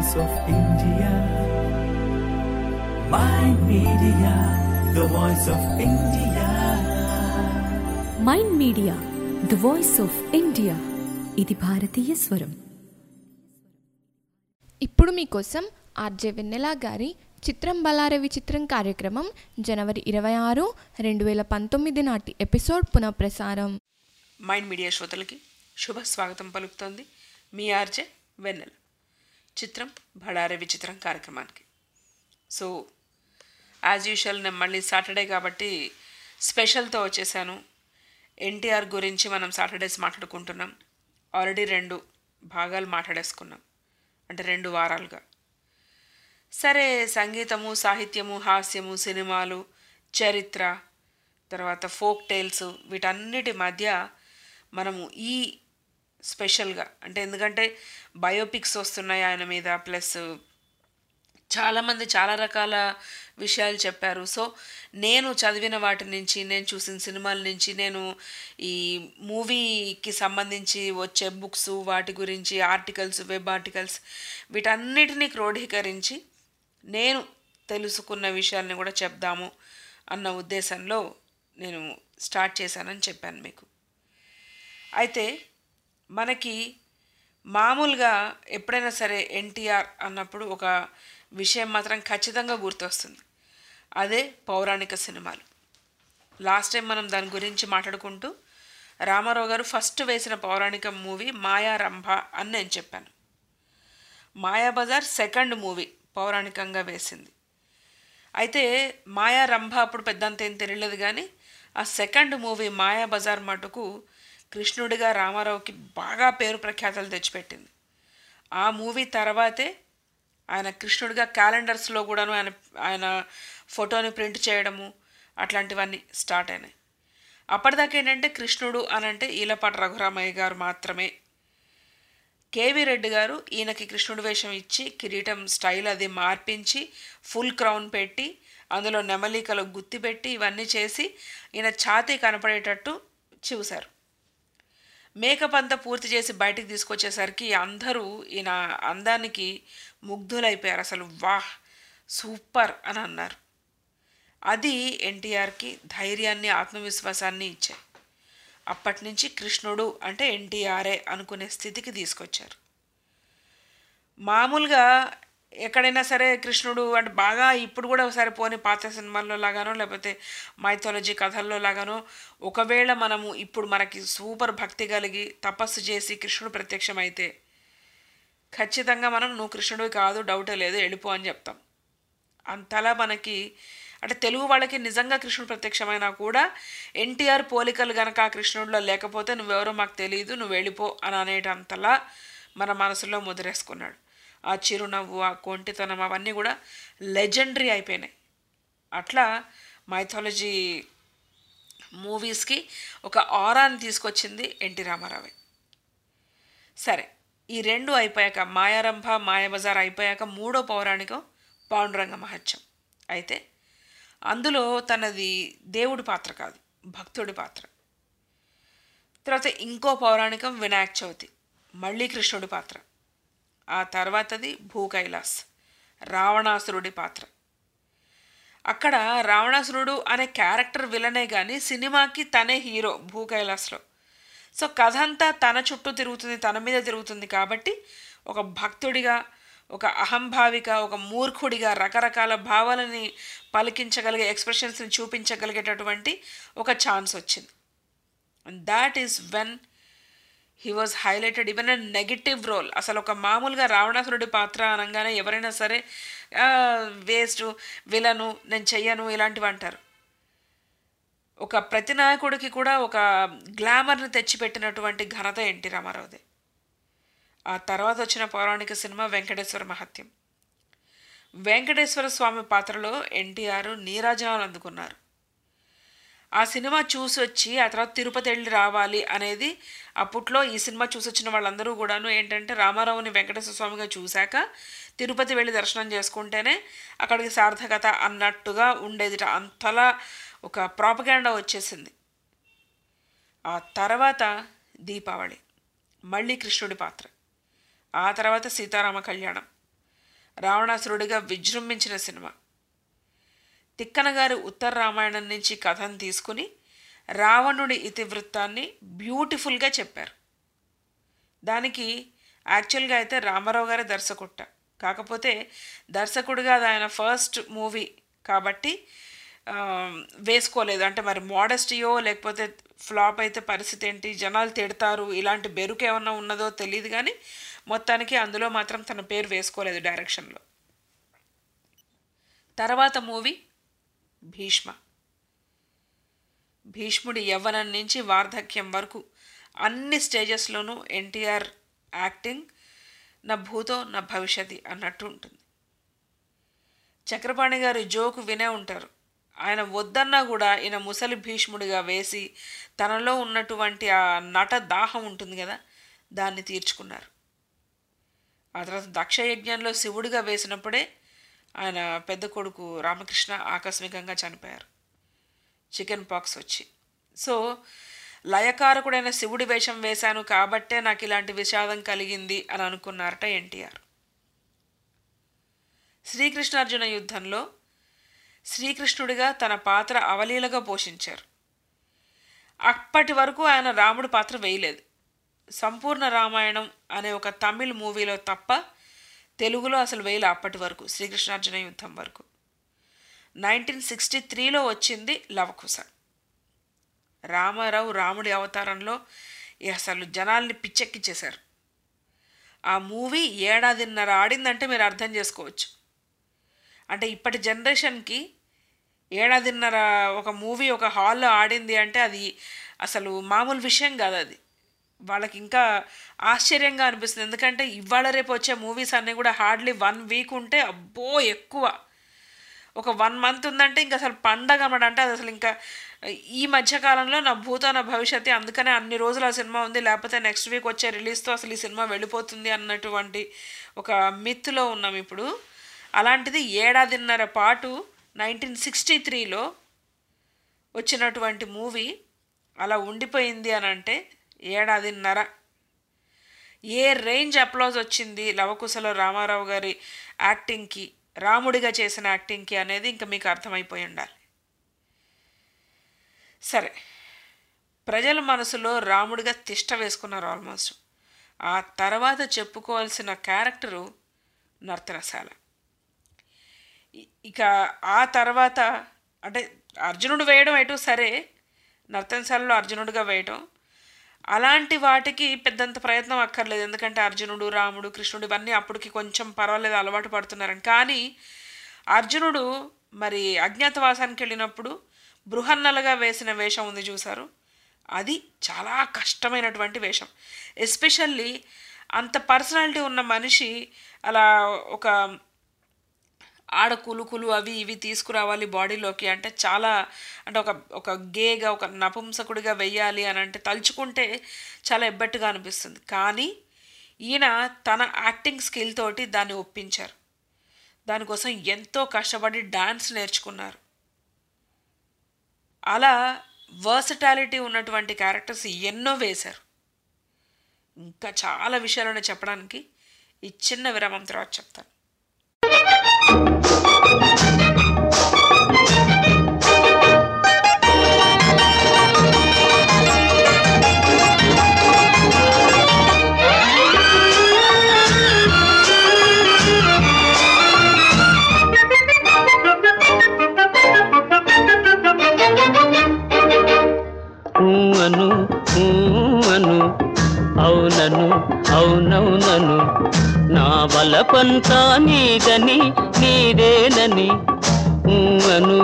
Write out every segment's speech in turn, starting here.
voice of India. Mind Media, the voice of India. Mind Media the voice of India. ఇది భారతీయ స్వరం. ఇప్పుడు మీకోసం ఆర్జే వెన్నెల గారి చిత్రం బలారే విచిత్రం కార్యక్రమం జనవరి 26, 2019 నాటి ఎపిసోడ్ పునఃప్రసారం. మైండ్ మీడియా శ్రోతలకి శుభ స్వాగతం పలుకుతోంది మీ ఆర్జే వెన్నెల. చిత్రం బలారే విచిత్రం కార్యక్రమానికి. సో యాజ్ యూజువల్ నేను మళ్ళీ సాటర్డే కాబట్టి స్పెషల్తో వచ్చేసాను. ఎన్టీఆర్ గురించి మనం సాటర్డేస్ మాట్లాడుకుంటున్నాం. ఆల్రెడీ 2 భాగాలు మాట్లాడేసుకున్నాం, అంటే 2 వారాలుగా. సరే, సంగీతము, సాహిత్యము, హాస్యము, సినిమాలు, చరిత్ర, తర్వాత ఫోక్ టేల్స్, వీటన్నిటి మధ్య మనము ఈ స్పెషల్గా, అంటే ఎందుకంటే బయోపిక్స్ వస్తున్నాయి ఆయన మీద, ప్లస్ చాలామంది చాలా రకాల విషయాలు చెప్పారు. సో నేను చదివిన వాటి నుంచి, నేను చూసిన సినిమాల నుంచి, నేను ఈ మూవీకి సంబంధించి వచ్చే బుక్స్, వాటి గురించి ఆర్టికల్స్, వెబ్ ఆర్టికల్స్, వీటన్నిటినీ క్రోడీకరించి నేను తెలుసుకున్న విషయాల్ని కూడా చెప్దాము అన్న ఉద్దేశంలో నేను స్టార్ట్ చేశానని చెప్పాను మీకు. అయితే మనకి మామూలుగా ఎప్పుడైనా సరే ఎన్టీఆర్ అన్నప్పుడు ఒక విషయం మాత్రం ఖచ్చితంగా గుర్తొస్తుంది. అదే పౌరాణిక సినిమాలు. లాస్ట్ టైం మనం దాని గురించి మాట్లాడుకుంటూ రామారావు గారు ఫస్ట్ వేసిన పౌరాణిక మూవీ మాయారంభ అని నేను చెప్పాను. మాయాబజార్ సెకండ్ మూవీ పౌరాణికంగా వేసింది. అయితే మాయారంభ అప్పుడు పెద్దంత ఏం తెలియలేదు, కానీ ఆ సెకండ్ మూవీ మాయాబజార్ మటుకు కృష్ణుడిగా రామారావుకి బాగా పేరు ప్రఖ్యాతలు తెచ్చిపెట్టింది. ఆ మూవీ తర్వాతే ఆయన కృష్ణుడిగా క్యాలెండర్స్లో కూడాను ఆయన ఫోటోని ప్రింట్ చేయడము అట్లాంటివన్నీ స్టార్ట్ అయినాయి. అప్పటిదాకా ఏంటంటే కృష్ణుడు అనంటే ఈలపాటి రఘురామయ్య గారు మాత్రమే. కేవీ రెడ్డి గారు ఈయనకి కృష్ణుడి వేషం ఇచ్చి కిరీటం స్టైల్ అది మార్పించి ఫుల్ క్రౌన్ పెట్టి అందులో నెమలికలు గుత్తి పెట్టి ఇవన్నీ చేసి ఈయన ఛాతీ కనపడేటట్టు చూశారు. మేకప్ అంతా పూర్తి చేసి బయటికి తీసుకొచ్చేసరికి అందరూ ఈయన అందానికి ముగ్ధులైపోయారు. అసలు వాహ్, సూపర్ అని అన్నారు. అది ఎన్టీఆర్కి ధైర్యాన్ని, ఆత్మవిశ్వాసాన్ని ఇచ్చాయి. అప్పటి నుంచి కృష్ణుడు అంటే ఎన్టీఆర్ఏ అనుకునే స్థితికి తీసుకొచ్చారు. మామూలుగా ఎక్కడైనా సరే కృష్ణుడు అంటే బాగా ఇప్పుడు కూడా ఒకసారి పోని పాత సినిమాల్లో లాగానో లేకపోతే మైథాలజీ కథల్లో లాగానో ఒకవేళ మనము ఇప్పుడు మనకి సూపర్ భక్తి కలిగి తపస్సు చేసి కృష్ణుడు ప్రత్యక్షమైతే ఖచ్చితంగా మనం నువ్వు కృష్ణుడివి కాదు, డౌటే లేదు, వెళ్ళిపో అని చెప్తాం. అంతలా మనకి అంటే తెలుగు వాళ్ళకి నిజంగా కృష్ణుడు ప్రత్యక్షమైనా కూడా ఎన్టీఆర్ పోలికలు గనక ఆ కృష్ణుడిలో లేకపోతే నువ్వెవరో మాకు తెలియదు, నువ్వు వెళ్ళిపో అని అనేటంతలా మన మనసులో ముద్రేసుకున్నాడు. ఆ చిరునవ్వు, ఆ కొంటితనం, అవన్నీ కూడా లెజెండరీ అయిపోయినాయి. అట్లా మైథాలజీ మూవీస్కి ఒక ఆరాని తీసుకొచ్చింది ఎన్టీ రామారావే. సరే, ఈ 2 అయిపోయాక, మాయారంభ, మాయాబజార్ అయిపోయాక 3వ పౌరాణికం పాండురంగ మహత్యం. అయితే అందులో తనది దేవుడి పాత్ర కాదు, భక్తుడి పాత్ర. తర్వాత ఇంకో పౌరాణికం వినాయక చవితి, మళ్ళీ కృష్ణుడి పాత్ర. ఆ తర్వాతది భూ కైలాస్, రావణాసురుడి పాత్ర. అక్కడ రావణాసురుడు అనే క్యారెక్టర్ విలనే కానీ సినిమాకి తనే హీరో భూ కైలాస్లో. సో కథ అంతా తన చుట్టూ తిరుగుతుంది, తన మీద తిరుగుతుంది. కాబట్టి ఒక భక్తుడిగా, ఒక అహంభావిక, ఒక మూర్ఖుడిగా రకరకాల భావాలని పలికించగలిగే, ఎక్స్ప్రెషన్స్ని చూపించగలిగేటటువంటి ఒక ఛాన్స్ వచ్చింది. And that is when he was highlighted even a negative role. అసలు ఒక మామూలుగా రావణాసురుడి పాత్ర అనగానే ఎవరైనా సరే వేస్ట్, విలను, నేను చెయ్యను ఇలాంటివి అంటారు. ఒక ప్రతినాయకుడికి కూడా ఒక గ్లామర్ని తెచ్చిపెట్టినటువంటి ఘనత ఎన్టీ రామారావుదే. ఆ తర్వాత వచ్చిన పౌరాణిక సినిమా వెంకటేశ్వర మహత్యం. వెంకటేశ్వర స్వామి పాత్రలో ఎన్టీఆర్ నీరాజనాలు అందుకున్నారు. ఆ సినిమా చూసి వచ్చి ఆ తర్వాత తిరుపతి వెళ్ళి రావాలి అనేది అప్పట్లో ఈ సినిమా చూసి వచ్చిన వాళ్ళందరూ కూడాను ఏంటంటే రామారావుని వెంకటేశ్వర స్వామిగా చూశాక తిరుపతి వెళ్ళి దర్శనం చేసుకుంటేనే అక్కడికి సార్థకత అన్నట్టుగా ఉండేది. అంతలా ఒక ప్రాపగాండా వచ్చేసింది. ఆ తర్వాత దీపావళి, మళ్ళీ కృష్ణుడి పాత్ర, ఆ తర్వాత సీతారామ కళ్యాణం, రావణాసురుడిగా విజృంభించిన సినిమా. తిక్కన గారి ఉత్తర రామాయణం నుంచి కథను తీసుకుని రావణుడి ఇతివృత్తాన్ని బ్యూటిఫుల్గా చెప్పారు. దానికి యాక్చువల్గా అయితే రామారావు గారి దర్శకుట్ట, కాకపోతే దర్శకుడిగా అది ఆయన ఫస్ట్ మూవీ కాబట్టి వేసుకోలేదు. అంటే మరి మోడెస్టియో లేకపోతే ఫ్లాప్ అయితే పరిస్థితి ఏంటి, జనాలు తిడతారు, ఇలాంటి బెరుకు ఏమన్నా ఉన్నదో తెలియదు, కానీ మొత్తానికి అందులో మాత్రం తన పేరు వేసుకోలేదు డైరెక్షన్లో. తర్వాత మూవీ భీష్మ. భీష్ముడి యవ్వనం నుంచి వార్ధక్యం వరకు అన్ని స్టేజెస్లోనూ ఎన్టీఆర్ యాక్టింగ్ నా భూతో నా భవిష్యత్తు అన్నట్టు ఉంటుంది. చక్రపాణి గారి జోకు వినే ఉంటారు. ఆయన వద్దన్నా కూడా ఈయన ముసలి భీష్ముడిగా వేసి తనలో ఉన్నటువంటి ఆ నట దాహం ఉంటుంది కదా, దాన్ని తీర్చుకున్నారు. ఆ తర్వాత దక్షయజ్ఞంలో శివుడిగా వేసినప్పుడే ఆయన పెద్ద కొడుకు రామకృష్ణ ఆకస్మికంగా చనిపోయారు, చికెన్ పాక్స్ వచ్చి. సో లయకారకుడైన శివుడి వేషం వేశాను కాబట్టే నాకు ఇలాంటి విషాదం కలిగింది అని అనుకున్నారట ఎన్టీఆర్. శ్రీకృష్ణార్జున యుద్ధంలో శ్రీకృష్ణుడిగా తన పాత్ర అవలీలగా పోషించారు. అప్పటి వరకు ఆయన రాముడి పాత్ర వేయలేదు. సంపూర్ణ రామాయణం అనే ఒక తమిళ్ మూవీలో తప్ప తెలుగులో అసలు వేయలే అప్పటి వరకు, శ్రీకృష్ణార్జున యుద్ధం వరకు. 1963లో వచ్చింది లవకుశ. రామారావు రాముడి అవతారంలో అసలు జనాల్ని పిచ్చెక్కిచ్చేశారు. ఆ మూవీ 1.5 ఏళ్ల ఆడిందంటే మీరు అర్థం చేసుకోవచ్చు. అంటే ఇప్పటి జనరేషన్కి 1.5 ఏళ్ల ఒక మూవీ ఒక హాల్లో ఆడింది అంటే అది అసలు మామూలు విషయం కాదు. అది వాళ్ళకి ఇంకా ఆశ్చర్యంగా అనిపిస్తుంది. ఎందుకంటే ఇవాళ రేపు వచ్చే మూవీస్ అన్నీ కూడా హార్డ్లీ 1 వీక్ ఉంటే అబ్బో ఎక్కువ, ఒక 1 మంత్ ఉందంటే ఇంకా అసలు పండగ అన్నమాట. అంటే అది అసలు ఇంకా ఈ మధ్యకాలంలో నా భూతో నా భవిష్యత్తు, అందుకనే అన్ని రోజులు ఆ సినిమా ఉంది, లేకపోతే నెక్స్ట్ వీక్ వచ్చే రిలీజ్తో అసలు ఈ సినిమా వెళ్ళిపోతుంది అన్నటువంటి ఒక మిత్లో ఉన్నాం ఇప్పుడు. అలాంటిది 1.5 ఏళ్ల పాటు 1963లో వచ్చినటువంటి మూవీ అలా ఉండిపోయింది అని అంటే 1.5 ఏళ్ల ఏ రేంజ్ అప్లాజ్ వచ్చింది లవకుశలో రామారావు గారి యాక్టింగ్కి, రాముడిగా చేసిన యాక్టింగ్కి అనేది ఇంకా మీకు అర్థమైపోయి ఉండాలి. సరే, ప్రజల మనసులో రాముడిగా తిష్ట వేసుకున్నారు ఆల్మోస్ట్. ఆ తర్వాత చెప్పుకోవాల్సిన క్యారెక్టరు నర్తనశాల. ఇక ఆ తర్వాత అంటే అర్జునుడు వేయడం ఎటు సరే, నర్తనశాలలో అర్జునుడిగా వేయడం అలాంటి వాటికి పెద్దంత ప్రయత్నం అక్కర్లేదు. ఎందుకంటే అర్జునుడు, రాముడు, కృష్ణుడు ఇవన్నీ అప్పటికి కొంచెం పర్వాలేదు, అలవాటు పడుతున్నారని. కానీ అర్జునుడు మరి అజ్ఞాతవాసానికి వెళ్ళినప్పుడు బృహన్నలుగా వేసిన వేషం ఉంది చూసారు, అది చాలా కష్టమైనటువంటి వేషం. ఎస్పెషల్లీ అంత పర్సనాలిటీ ఉన్న మనిషి అలా ఒక ఆడకులుకులు అవి ఇవి తీసుకురావాలి బాడీలోకి అంటే చాలా, అంటే ఒక గేగా ఒక నపుంసకుడిగా వెయ్యాలి అని అంటే తలుచుకుంటే చాలా ఎబ్బెట్టుగా అనిపిస్తుంది. కానీ ఈయన తన యాక్టింగ్ స్కిల్ తోటి దాన్ని ఒప్పించారు. దానికోసం ఎంతో కష్టపడి డాన్స్ నేర్చుకున్నారు. అలా వర్సటాలిటీ ఉన్నటువంటి క్యారెక్టర్స్ ఎన్నో వేశారు. ఇంకా చాలా విషయాలను చెప్పడానికి ఈ చిన్న విరామం తర్వాత చెప్తాను. అవునను అవునవునను నా వలపంతా నీదని నీదేనని అను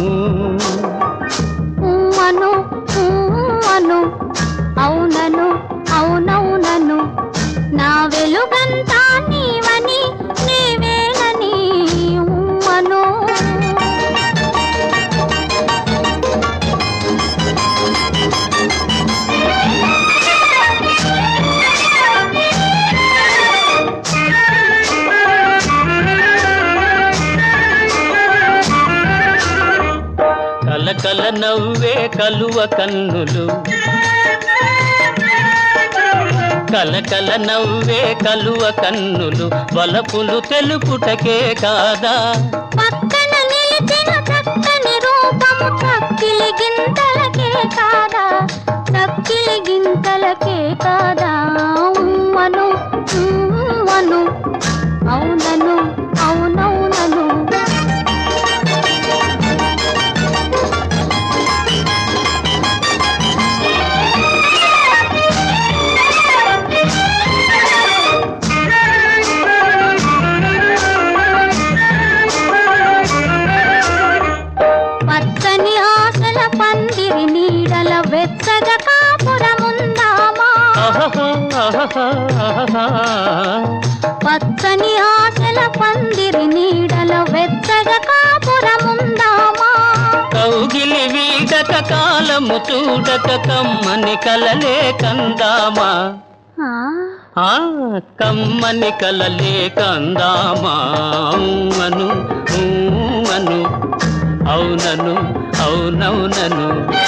అను అను అవునను అవునవునను నా వెలుగంతా నీవని నీవేనని అను. కలకల నవ్వే కలువ కన్నులు కలకల నవ్వే కలువ కన్నులు వలపులు తెలుపుటకే కాదా పక్కన నిలిచిన చక్కని రూపము చక్కిలి గింతలకే కాదా చక్కిలి గింతలకే కాదా ఉమ్మను ఉమ్మను అవునను అవునవునను పచ్చని ఆశల పందిరి నీడల వెచ్చగా కాపురముందామా పచ్చని ఆశల పందిరి నీడల వెచ్చగా కాపురముందామా కౌగిలి వీడక కాలము చూడక కమ్మని కలలే కందామా కమ్మని కలలే కందామా అను అను అవునను అవునవునను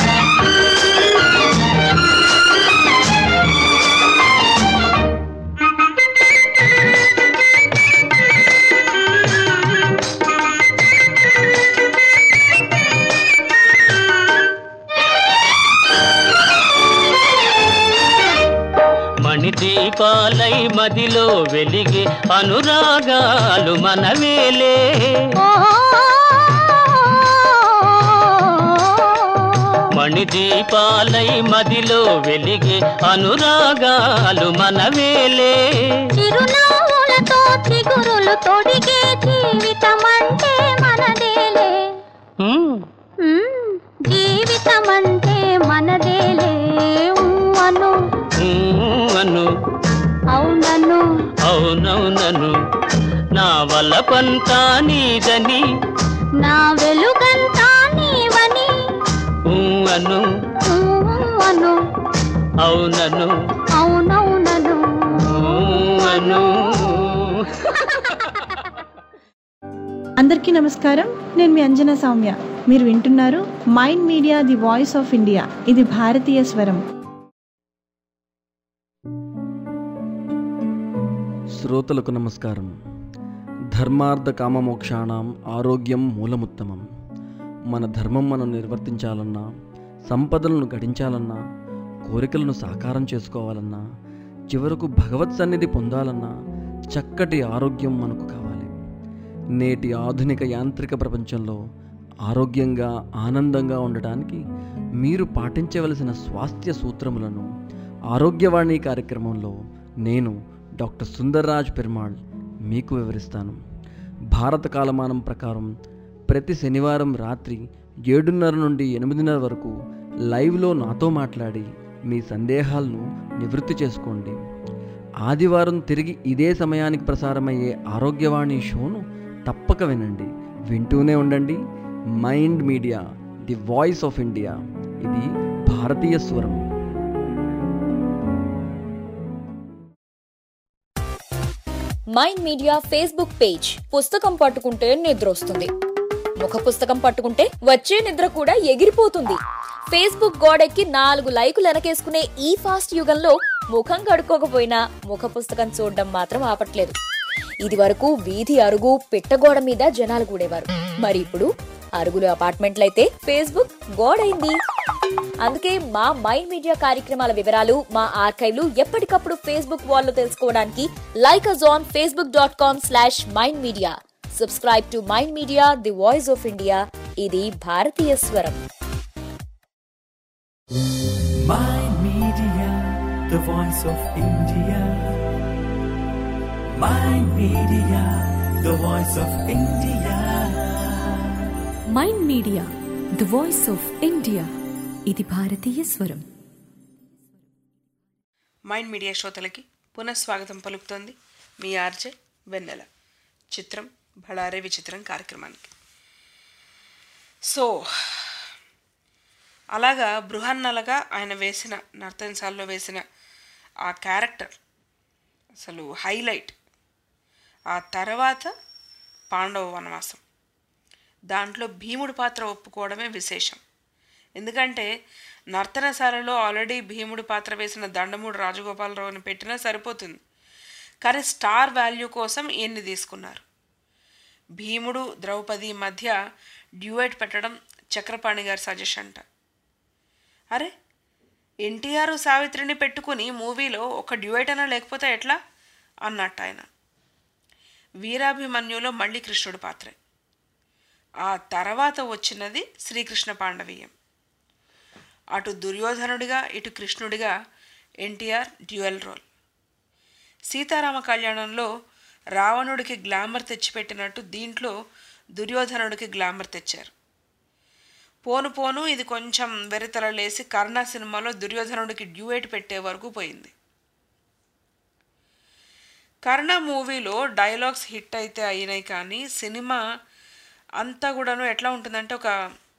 మణిదీపాలై మదిలో వెలిగే అనురాగాలు మనవేలే మణిదీపాలై మదిలో వెలిగే అనురాగాలు మనవేలే చిరునవ్వులతో చిగురులు తొడిగే జీవితమంటే మనదేలే జీవితమంటే మనదేలే అను అను అవునను అవునవునను నా వలపంతా నీదని నా వెలుగంతా నీవని అను అను అవునను అవునవునను అను అందరికీ నమస్కారం. నేను మీ అంజనా సౌమ్య. మీరు వింటున్నారు Mind Media the voice of India. ఇది భారతీయ స్వరం. శ్రోతలకు నమస్కారం. ధర్మార్థ కామమోక్షాణం ఆరోగ్యం మూలముత్తమం. మన ధర్మం మనం నిర్వర్తించాలన్నా, సంపదలను గడించాలన్నా, కోరికలను సాకారం చేసుకోవాలన్నా, చివరకు భగవత్ సన్నిధి పొందాలన్నా చక్కటి ఆరోగ్యం మనకు కావాలి. నేటి ఆధునిక యాంత్రిక ప్రపంచంలో ఆరోగ్యంగా ఆనందంగా ఉండటానికి మీరు పాటించవలసిన స్వాస్థ్య సూత్రములను ఆరోగ్యవాణి కార్యక్రమంలో నేను డాక్టర్ సుందర్రాజ్ పెరుమాళ్ మీకు వివరిస్తాను. భారత కాలమానం ప్రకారం ప్రతి శనివారం రాత్రి 7:30 నుండి 8:30 వరకు లైవ్లో నాతో మాట్లాడి మీ సందేహాలను నివృత్తి చేసుకోండి. ఆదివారం తిరిగి ఇదే సమయానికి ప్రసారమయ్యే ఆరోగ్యవాణి షోను తప్పక వినండి. వింటూనే ఉండండి. Mind Media the voice of India. ఇది భారతీయ స్వరం. Mind Media Facebook page. పుస్తకం పట్టుకుంటే నిద్ర వస్తుంది, ముఖ పుస్తకం పట్టుకుంటే వచ్చే నిద్ర కూడా ఎగిరిపోతుంది. ఫేస్బుక్ గోడెక్కి 4 లైకులు వెనకేసుకునే ఈ ఫాస్ట్ యుగంలో ముఖం కడుక్కోకపోయినా ముఖ పుస్తకం చూడడం మాత్రం ఆపట్లేదు. ఇది వరకు వీధి అరుగు పిట్టగోడ మీద జనాలు కూడేవారు. మరి ఇప్పుడు అరుగులు అపార్ట్మెంట్లయితే ఫేస్బుక్ గోడైంది. అందుకే మా మైండ్ మీడియా కార్యక్రమాల వివరాలు, మా ఆర్కైవ్లు ఎప్పటికప్పుడు ఫేస్బుక్ వాల్లో తెలుసుకోవడానికి like us on facebook.com/mindmedia. Subscribe to Mind Media, the voice of India. ఇది భారతీయ స్వరం. Mind Media, the voice of India. Mind Media, the voice of India. Mind Media the voice of India. ఇది భారతీయ స్వరం. Mind media శ్రోతలకి పునఃస్వాగతం పలుకుతోంది మీ RJ వెన్నెల. చిత్రం భళారే విచిత్రం కార్యక్రమానికి. సో అలాగా బృహన్నలగా ఆయన వేసిన నర్తనశాలలో వేసిన ఆ క్యారెక్టర్ అసలు హైలైట్. ఆ తర్వాత పాండవ వనవాసం, దాంట్లో భీముడి పాత్ర ఒప్పుకోవడమే విశేషం. ఎందుకంటే నర్తనశాలలో ఆల్రెడీ భీముడి పాత్ర వేసిన దండమూడి రాజగోపాలరావుని పెట్టినా సరిపోతుంది. కానీ స్టార్ వాల్యూ కోసం ఈయన్ని తీసుకున్నారు. భీముడు ద్రౌపది మధ్య డ్యూయట్ పెట్టడం చక్రపాణి గారి సజెషన్ అంట. అరే, ఎన్టీఆర్ సావిత్రిని పెట్టుకుని మూవీలో ఒక డ్యూయట్ అయినా లేకపోతే ఎట్లా అన్నట్టు ఆయన. వీరాభిమన్యులో మళ్ళీ కృష్ణుడి పాత్రే. ఆ తర్వాత వచ్చినది శ్రీకృష్ణ పాండవీయం. అటు దుర్యోధనుడిగా ఇటు కృష్ణుడిగా ఎన్టీఆర్ డ్యూయల్ రోల్. సీతారామ కళ్యాణంలో రావణుడికి గ్లామర్ తెచ్చిపెట్టినట్టు దీంట్లో దుర్యోధనుడికి గ్లామర్ తెచ్చారు. పోను పోను ఇది కొంచెం వెరితలలేసి కర్ణ సినిమాలో దుర్యోధనుడికి డ్యూయట్ పెట్టే వరకు పోయింది. కర్ణ మూవీలో డైలాగ్స్ హిట్ అయితే అయినాయి, కానీ సినిమా అంతా కూడాను ఎట్లా ఉంటుందంటే ఒక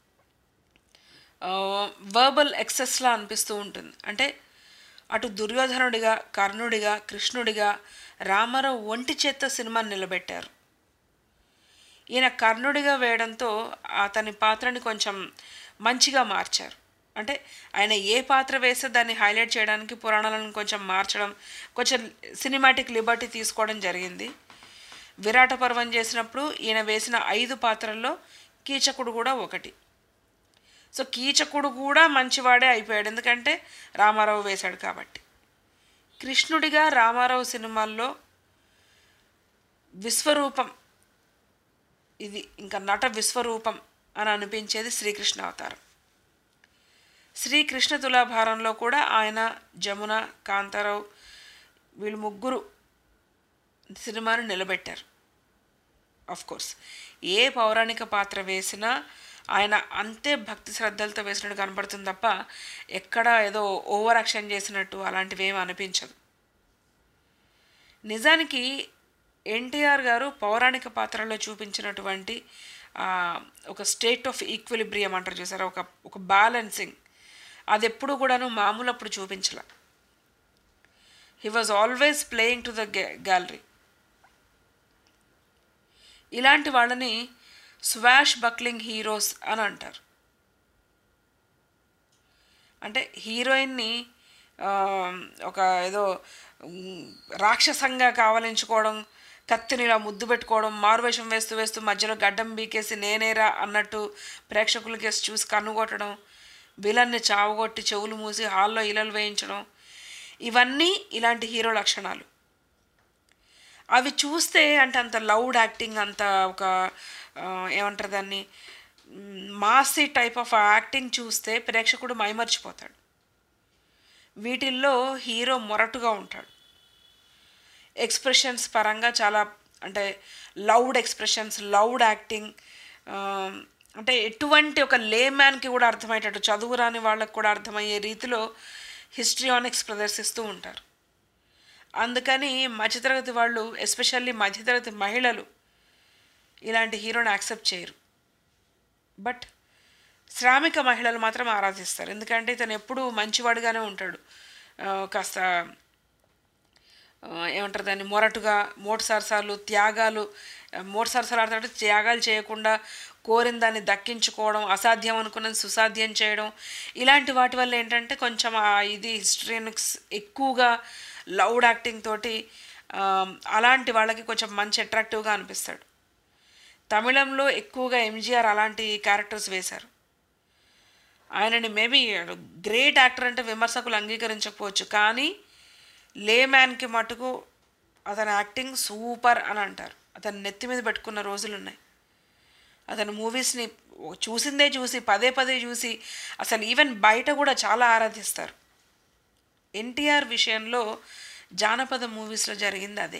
వర్బల్ ఎక్సెస్లా అనిపిస్తూ ఉంటుంది. అంటే అటు దుర్యోధనుడిగా, కర్ణుడిగా, కృష్ణుడిగా రామారావు ఒంటి చేత్తో సినిమాని నిలబెట్టారు. ఈయన కర్ణుడిగా వేయడంతో అతని పాత్రని కొంచెం మంచిగా మార్చారు. అంటే ఆయన ఏ పాత్ర వేస్తే దాన్ని హైలైట్ చేయడానికి పురాణాలను కొంచెం మార్చడం, కొంచెం సినిమాటిక్ లిబర్టీ తీసుకోవడం జరిగింది. విరాట పర్వం చేసినప్పుడు ఈయన వేసిన 5 పాత్రల్లో కీచకుడు కూడా ఒకటి. సో కీచకుడు కూడా మంచివాడే అయిపోయాడు, ఎందుకంటే రామారావు వేశాడు కాబట్టి. కృష్ణుడిగా రామారావు సినిమాల్లో విశ్వరూపం, ఇది ఇంకా నట విశ్వరూపం అని అనిపించేది శ్రీకృష్ణ అవతారం. శ్రీకృష్ణ తులాభారంలో కూడా ఆయన, జమున, కాంతారావు వీళ్ళు ముగ్గురు సినిమాను నిలబెట్టారు. కోర్స్ ఏ పౌరాణిక పాత్ర వేసినా ఆయన అంతే భక్తి శ్రద్ధలతో వేసినట్టు కనపడుతుంది తప్ప ఎక్కడ ఏదో ఓవర్ యాక్షన్ చేసినట్టు అలాంటివి ఏమి అనిపించదు. నిజానికి ఎన్టీఆర్ గారు పౌరాణిక పాత్రలో చూపించినటువంటి ఒక స్టేట్ ఆఫ్ ఈక్విలిబ్రియం అంటారు చూసారా, ఒక బ్యాలెన్సింగ్, అది ఎప్పుడు కూడాను మామూలు అప్పుడు చూపించాల. He was always playing to the gallery. ఇలాంటి వాళ్ళని స్వాష్ బక్లింగ్ హీరోస్ అని అంటారు. అంటే హీరోయిన్ని ఒక ఏదో రాక్షసంగా కావలించుకోవడం, కత్తిని ఇలా ముద్దు పెట్టుకోవడం, మారువేషం వేస్తూ వేస్తూ మధ్యలో గడ్డం బీకేసి నేనేరా అన్నట్టు ప్రేక్షకులకి చూసి కన్నుకొట్టడం, విలన్ని చావగొట్టి చెవులు మూసి హాల్లో ఇలలు వేయించడం, ఇవన్నీ ఇలాంటి హీరో లక్షణాలు. అవి చూస్తే అంటే అంత లౌడ్ యాక్టింగ్, అంత ఒక ఏమంటారు దాన్ని, మాసీ టైప్ ఆఫ్ యాక్టింగ్ చూస్తే ప్రేక్షకుడు మైమర్చిపోతాడు. వీటిల్లో హీరో మొరటుగా ఉంటాడు. ఎక్స్ప్రెషన్స్ పరంగా చాలా అంటే లౌడ్ ఎక్స్ప్రెషన్స్, లౌడ్ యాక్టింగ్, అంటే ఎటువంటి ఒక లేమ్యాన్కి కూడా అర్థమయ్యేటట్టు, చదువు రాని వాళ్ళకు కూడా అర్థమయ్యే రీతిలో హిస్ట్రియానిక్స్ ప్రదర్శిస్తూ ఉంటారు. అందుకని మధ్యతరగతి వాళ్ళు, ఎస్పెషల్లీ మధ్యతరగతి మహిళలు ఇలాంటి హీరోని యాక్సెప్ట్ చేయరు. బట్ శ్రామిక మహిళలు మాత్రం ఆరాధిస్తారు, ఎందుకంటే ఇతను ఎప్పుడూ మంచివాడుగానే ఉంటాడు. కాస్త ఏమంటారు దాన్ని, మొరటుగా, మోటు సరసాలు, త్యాగాలు, మోటు సరసాలు ఆడుతాడు, త్యాగాలు చేయకుండా కోరిన దాన్ని దక్కించుకోవడం, అసాధ్యం అనుకున్నది సుసాధ్యం చేయడం, ఇలాంటి వాటి వల్ల ఏంటంటే కొంచెం ఇది హిస్టరీనిక్స్ ఎక్కువగా లౌడ్ యాక్టింగ్ తోటి అలాంటి వాళ్ళకి కొంచెం మంచి అట్రాక్టివ్గా అనిపిస్తాడు. తమిళంలో ఎక్కువగా ఎంజీఆర్ అలాంటి క్యారెక్టర్స్ వేశారు. ఆయనని మేబీ గ్రేట్ యాక్టర్ అంటే విమర్శకులు అంగీకరించకపోవచ్చు, కానీ లేమ్యాన్కి మటుకు అతని యాక్టింగ్ సూపర్ అని అంటారు. అతను నెత్తి మీద పెట్టుకున్న రోజులు ఉన్నాయి. అతను మూవీస్ని చూసిందే చూసి పదే పదే చూసి అసలు ఈవెన్ బయట కూడా చాలా ఆరాధిస్తారు. ఎన్టీఆర్ విషయంలో జానపద మూవీస్లో జరిగింది అదే.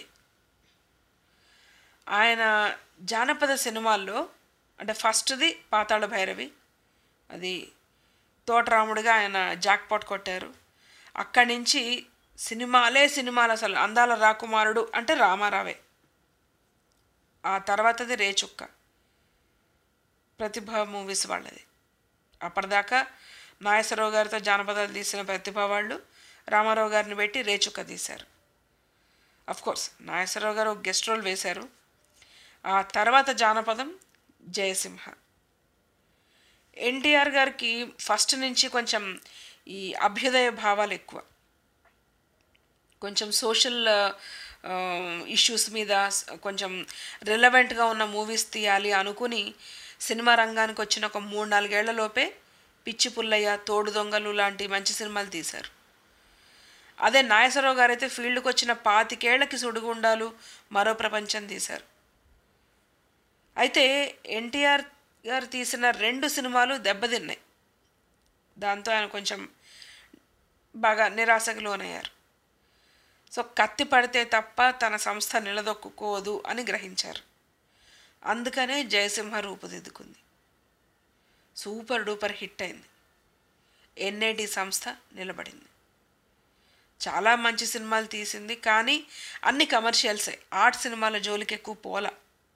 ఆయన జానపద సినిమాల్లో అంటే ఫస్ట్ది పాతాళ భైరవి, అది తోటరాముడిగా ఆయన జాక్పాట్ కొట్టారు. అక్కడి నుంచి సినిమాలు అసలు అందాల రాకుమారుడు అంటే రామారావే. ఆ తర్వాతది రేచుక్క, ప్రతిభ మూవీస్ వాళ్ళది. అప్పటిదాకా నాగేశ్వరరావు గారితో జానపదాలు తీసిన ప్రతిభ వాళ్ళు రామారావు గారిని పెట్టి రేచుక్క తీశారు. అఫ్కోర్స్ నాగేశ్వరరావు గారు గెస్ట్ రోల్ వేశారు. ఆ తర్వాత జానపదం జయసింహ. ఎన్టీఆర్ గారికి ఫస్ట్ నుంచి కొంచెం ఈ అభ్యుదయ భావాలు ఎక్కువ. కొంచెం సోషల్ ఇష్యూస్ మీద కొంచెం రిలవెంట్గా ఉన్న మూవీస్ తీయాలి అనుకుని సినిమా రంగానికి వచ్చిన ఒక 3-4 ఏళ్లలోపే పిచ్చి పుల్లయ్య, తోడు దొంగలు లాంటి మంచి సినిమాలు తీశారు. అదే నాగేశ్వరరావు గారు అయితే ఫీల్డ్కి వచ్చిన 25 ఏళ్లకి సుడిగుండాలు, మరో ప్రపంచం తీశారు. అయితే ఎన్టీఆర్ గారు తీసిన 2 సినిమాలు దెబ్బతిన్నాయి. దాంతో ఆయన కొంచెం బాగా నిరాశకు లోనయ్యారు. సో కత్తి పడితే తప్ప తన సంస్థ నిలదొక్కుకోదు అని గ్రహించారు. అందుకనే జయసింహ రూపుదిద్దుకుంది. సూపర్ డూపర్ హిట్ అయింది. ఎన్ఏటి సంస్థ నిలబడింది. చాలా మంచి సినిమాలు తీసింది, కానీ అన్ని కమర్షియల్సే. ఆర్ట్ సినిమాల జోలికి ఎక్కువ పోల.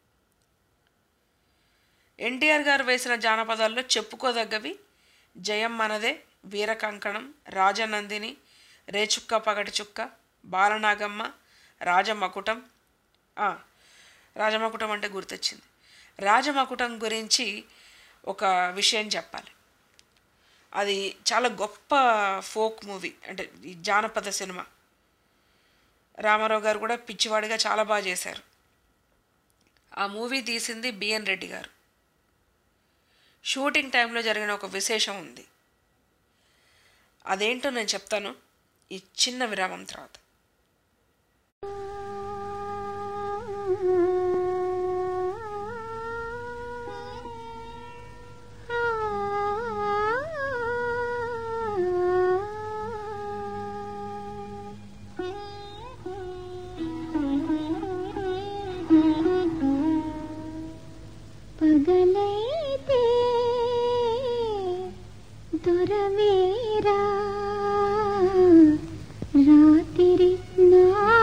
ఎన్టీఆర్ గారు వేసిన జానపదాల్లో చెప్పుకోదగ్గవి జయం మనదే, వీర కంకణం, రాజనందిని, రేచుక్క పగటి చుక్క, బాలనాగమ్మ, రాజమకుటం. రాజమకుటం అంటే గుర్తొచ్చింది. రాజమకుటం గురించి ఒక విషయం చెప్పాలి. అది చాలా గొప్ప ఫోక్ మూవీ, అంటే ఈ జానపద సినిమా. రామారావు గారు కూడా పిచ్చివాడిగా చాలా బాగా చేశారు. ఆ మూవీ తీసింది బిఎన్ రెడ్డి గారు. షూటింగ్ టైంలో జరిగిన ఒక విశేషం ఉంది. అదేంటో నేను చెప్తాను ఈ చిన్న విరామం తర్వాత. పగలైతే దొరవేరా, రాత్రి నా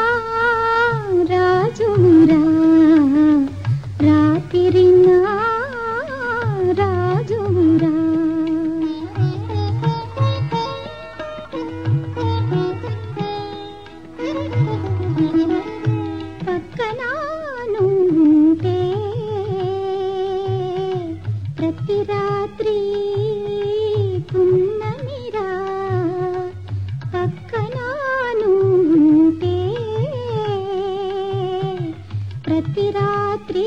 రాజురా, రాత్రి నా రాజురా. పక్కనానుంటే ప్రతి రాత్రి పున్నమిరా, పక్కనానుంటే ప్రతి రాత్రి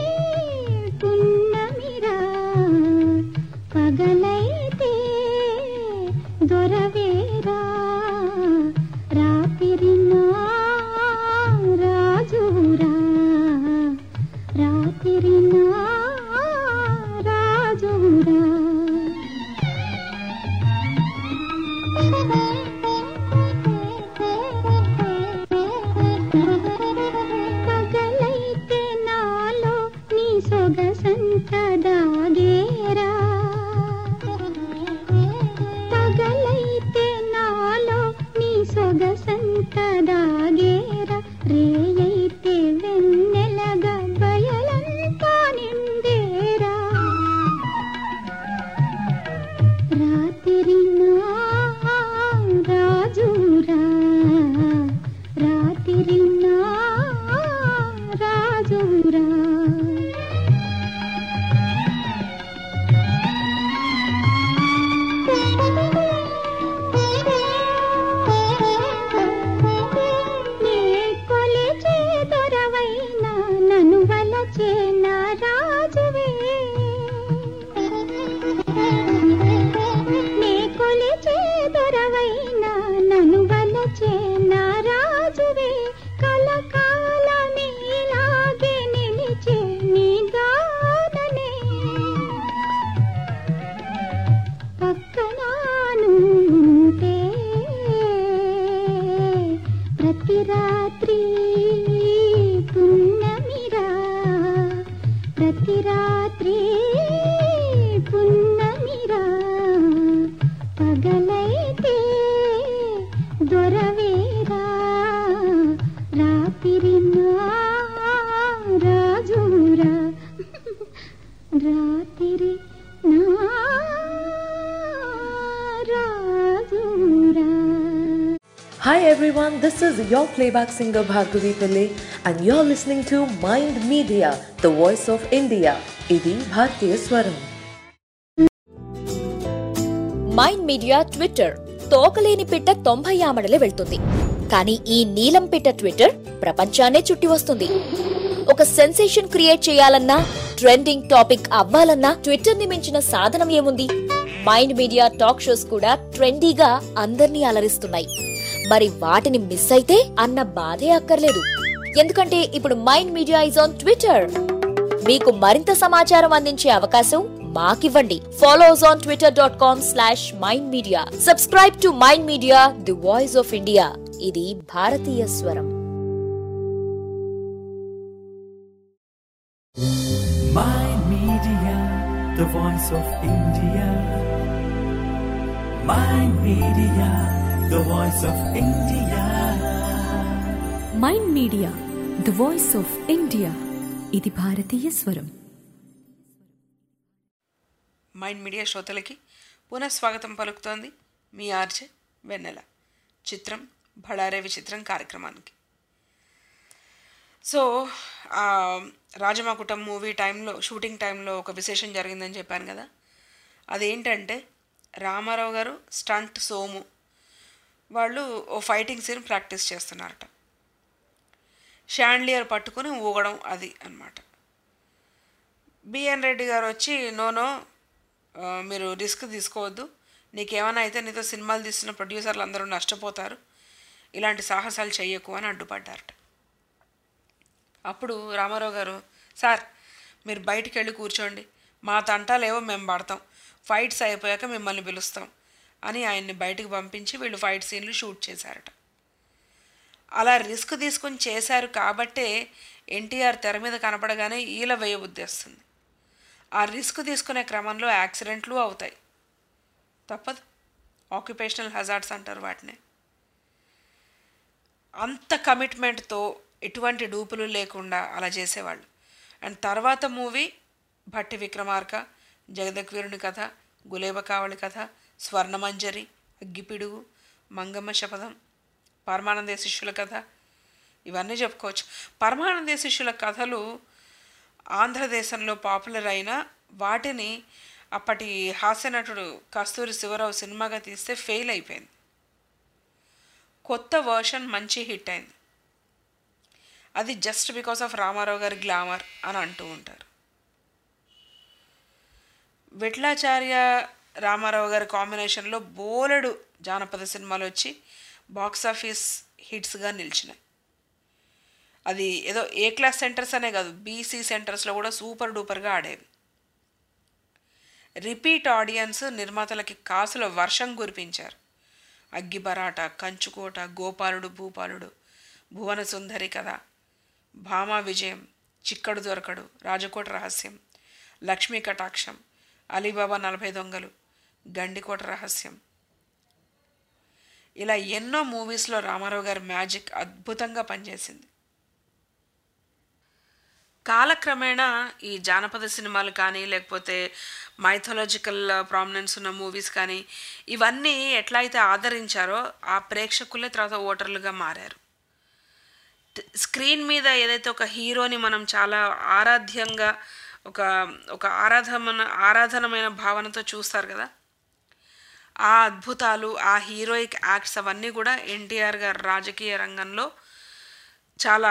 పున్నమిరా. పగలైతే దొరవేరా, రాత్రి నా రాజురా, రాత్రి నా రాజురా. పగలైతే నాలో నీ సొగసంత దాగేరా, పగలైతే నాలో నీ సొగసంత దాగేరా. రేయైతే వెన్నెలగా బయలంతా నిండేరా, రాత్రి నా రాజురా, రాత్రి నా రాజురా. నే కొలిచే దొరవైనా నన్ను వలచే నా రాజువే, నే కొలిచే దొరవైనా నన్ను వలచే నా రాజువే. కలకాలమే ఇలాగే నిలిచే నీ గాననే, పక్కనానుంటే ప్రతి రాత్రి పున్నమిరా, ప్రతి రాత్రి పున్నమిరా. పగలైతే దొరవేరా, రాత్రి నా రాజురా, రాత్రి నా రాజురా. Hi everyone, this is your playback singer Bhargavi Pillai and you're listening to Mind Media, the voice of India. Idi Bharatiya Swaram. Mind Media Twitter. తోకలేని పిట్ట 90 ఆమడలే వెళ్తుంది, కానీ ఈ నీలం పిట్ట ట్విట్టర్ ప్రపంచాన్నే చుట్టి వస్తుంది. ఒక సెన్సేషన్ క్రియేట్ చేయాలన్నా, ట్రెండింగ్ టాపిక్ అవ్వాలన్నా ట్విట్టర్ ని మించిన సాధనం ఏముంది? మైండ్ మీడియా టాక్ షోస్ కూడా ట్రెండీగా అందర్నీ అలరిస్తున్నాయి. మరి వాటిని మిస్ అయితే అన్న బాధే అక్కర్లేదు. ఎందుకంటే ఇప్పుడు Mind Media is on Twitter. మీకు మరింత సమాచారం అందించే అవకాశం మాకివ్వండి. Follow us on twitter.com/mindmedia. Subscribe to Mind Media, the voice of India. ఇది భారతీయ స్వరం. Mind Media, the voice of India. Mind Media, the voice of India. Mind Media the voice of India. ఇది భారతీయ స్వరం. మైండ్ మీడియా శ్రోతలకి పునఃస్వాగతం పలుకుతోంది మీ RJ వెన్నెల. చిత్రం భళారే విచిత్రం కార్యక్రమానికి. సో రాజమాకుటం మూవీ టైంలో, షూటింగ్ టైంలో ఒక విశేషం జరిగిందని చెప్పాను కదా. అదేంటంటే రామారావు గారు, స్టంట్ సోము వాళ్ళు ఓ ఫైటింగ్ సీన్ ప్రాక్టీస్ చేస్తున్నారట. షాండ్లియర్ పట్టుకుని ఊగడం అది అన్నమాట. బిఎన్ రెడ్డి గారు వచ్చి నో మీరు రిస్క్ తీసుకోవద్దు, నీకేమైనా అయితే నీతో సినిమాలు తీస్తున్న ప్రొడ్యూసర్లు అందరూ నష్టపోతారు, ఇలాంటి సాహసాలు చెయ్యకు అని అడ్డుపడ్డారట. అప్పుడు రామారావు గారు, సార్ మీరు బయటికి వెళ్ళి కూర్చోండి, మా తంటాలేవో మేము పడతాం, ఫైట్స్ అయిపోయాక మిమ్మల్ని పిలుస్తాం అని ఆయన్ని బయటికి పంపించి వీళ్ళు ఫైట్ సీన్లు షూట్ చేశారట. అలా రిస్క్ తీసుకుని చేశారు కాబట్టే ఎన్టీఆర్ తెర మీద కనపడగానే ఈల వేయబుద్ధి వస్తుంది. ఆ రిస్క్ తీసుకునే క్రమంలో యాక్సిడెంట్లు అవుతాయి, తప్పదు. ఆక్యుపేషనల్ హజార్డ్స్ అంటారు వాటిని. అంత కమిట్మెంట్తో ఎటువంటి డూపులు లేకుండా అలా చేసేవాళ్ళు. అండ్ తర్వాత మూవీ భట్టి విక్రమార్క, జగదగ్వీరుని కథ, గులేబ కావళి కథ, స్వర్ణమంజరి, అగ్గిపిడుగు, మంగమ్మ శపథం, పరమానంద శిష్యుల కథ, ఇవన్నీ చెప్పుకోవచ్చు. పరమానంద శిష్యుల కథలు ఆంధ్రదేశంలో పాపులర్ అయిన వాటిని అప్పటి హాస్యనటుడు కస్తూరి శివరావు సినిమాగా తీస్తే ఫెయిల్ అయిపోయింది. కొత్త వర్షన్ మంచి హిట్ అయింది. అది జస్ట్ బికాస్ ఆఫ్ రామారావు గారి గ్లామర్ అని అంటూ ఉంటారు. విఠలాచార్య రామారావు గారి కాంబినేషన్లో బోలెడు జానపద సినిమాలు వచ్చి బాక్సాఫీస్ హిట్స్గా నిలిచినాయి. అది ఏదో ఏ క్లాస్ సెంటర్స్ అనే కాదు, బీసీ సెంటర్స్లో కూడా సూపర్ డూపర్గా ఆడేవి. రిపీట్ ఆడియన్స్ నిర్మాతలకి కాసుల వర్షం కురిపించారు. అగ్గిబరాట, కంచుకోట, గోపాలుడు భూపాలుడు, భువన సుందరి కథ, భామా విజయం, చిక్కడు దొరకడు, రాజకోట రహస్యం, లక్ష్మీ కటాక్షం, అలీబాబా 40 దొంగలు, గండికోట రహస్యం, ఇలా ఎన్నో మూవీస్లో రామారావు గారి మ్యాజిక్ అద్భుతంగా పనిచేసింది. కాలక్రమేణా ఈ జానపద సినిమాలు కానీ లేకపోతే మైథాలజికల్ ప్రామినెన్స్ ఉన్న మూవీస్ కానీ ఇవన్నీ ఎట్లా అయితే ఆదరించారో ఆ ప్రేక్షకులే తర్వాత ఓటర్లుగా మారారు. స్క్రీన్ మీద ఏదైతే ఒక హీరోని మనం చాలా ఆరాధ్యంగా ఒక ఆరాధనమైన భావనతో చూస్తారు కదా, ఆ అద్భుతాలు, ఆ హీరోయిక్ యాక్ట్స్ అవన్నీ కూడా ఎన్టీఆర్ గారు రాజకీయ రంగంలో చాలా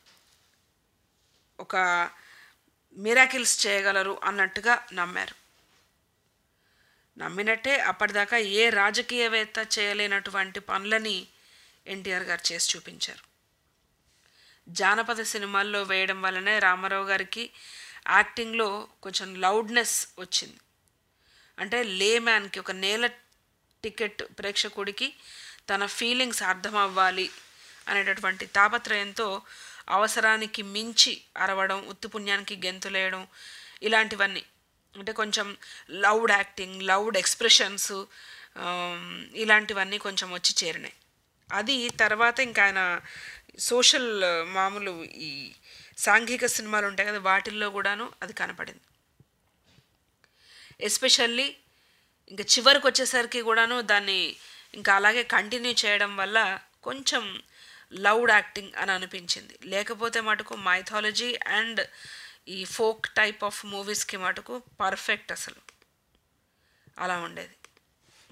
ఒక మిరాకిల్స్ చేయగలరు అన్నట్టుగా నమ్మారు. నమ్మినట్టే అప్పటిదాకా ఏ రాజకీయవేత్త చేయలేనటువంటి పనులని ఎన్టీఆర్ గారు చేసి చూపించారు. జానపద సినిమాల్లో వేయడం వల్లనే రామారావు గారికి యాక్టింగ్లో కొంచెం లౌడ్నెస్ వచ్చింది. అంటే లేమ్యాన్కి, ఒక నేల టికెట్ ప్రేక్షకుడికి తన ఫీలింగ్స్ అర్థం అవ్వాలి అనేటటువంటి తాపత్రయంతో అవసరానికి మించి అరవడం, ఉత్తిపుణ్యానికి గెంతులేయడం, ఇలాంటివన్నీ అంటే కొంచెం లౌడ్ యాక్టింగ్, లౌడ్ ఎక్స్ప్రెషన్స్, ఇలాంటివన్నీ కొంచెం వచ్చి చేరినాయి. అది తర్వాత ఇంకా ఆయన సోషల్ మామూలు ఈ సాంఘిక సినిమాలు ఉంటాయి కదా, వాటిల్లో కూడాను అది కనపడింది. ఎస్పెషల్లీ ఇంకా చివరికి వచ్చేసరికి కూడాను దాన్ని ఇంకా అలాగే కంటిన్యూ చేయడం వల్ల కొంచెం లౌడ్ యాక్టింగ్ అని అనిపించింది. లేకపోతే మటుకు మైథాలజీ అండ్ ఈ ఫోక్ టైప్ ఆఫ్ మూవీస్కి మటుకు పర్ఫెక్ట్, అసలు అలా ఉండేది.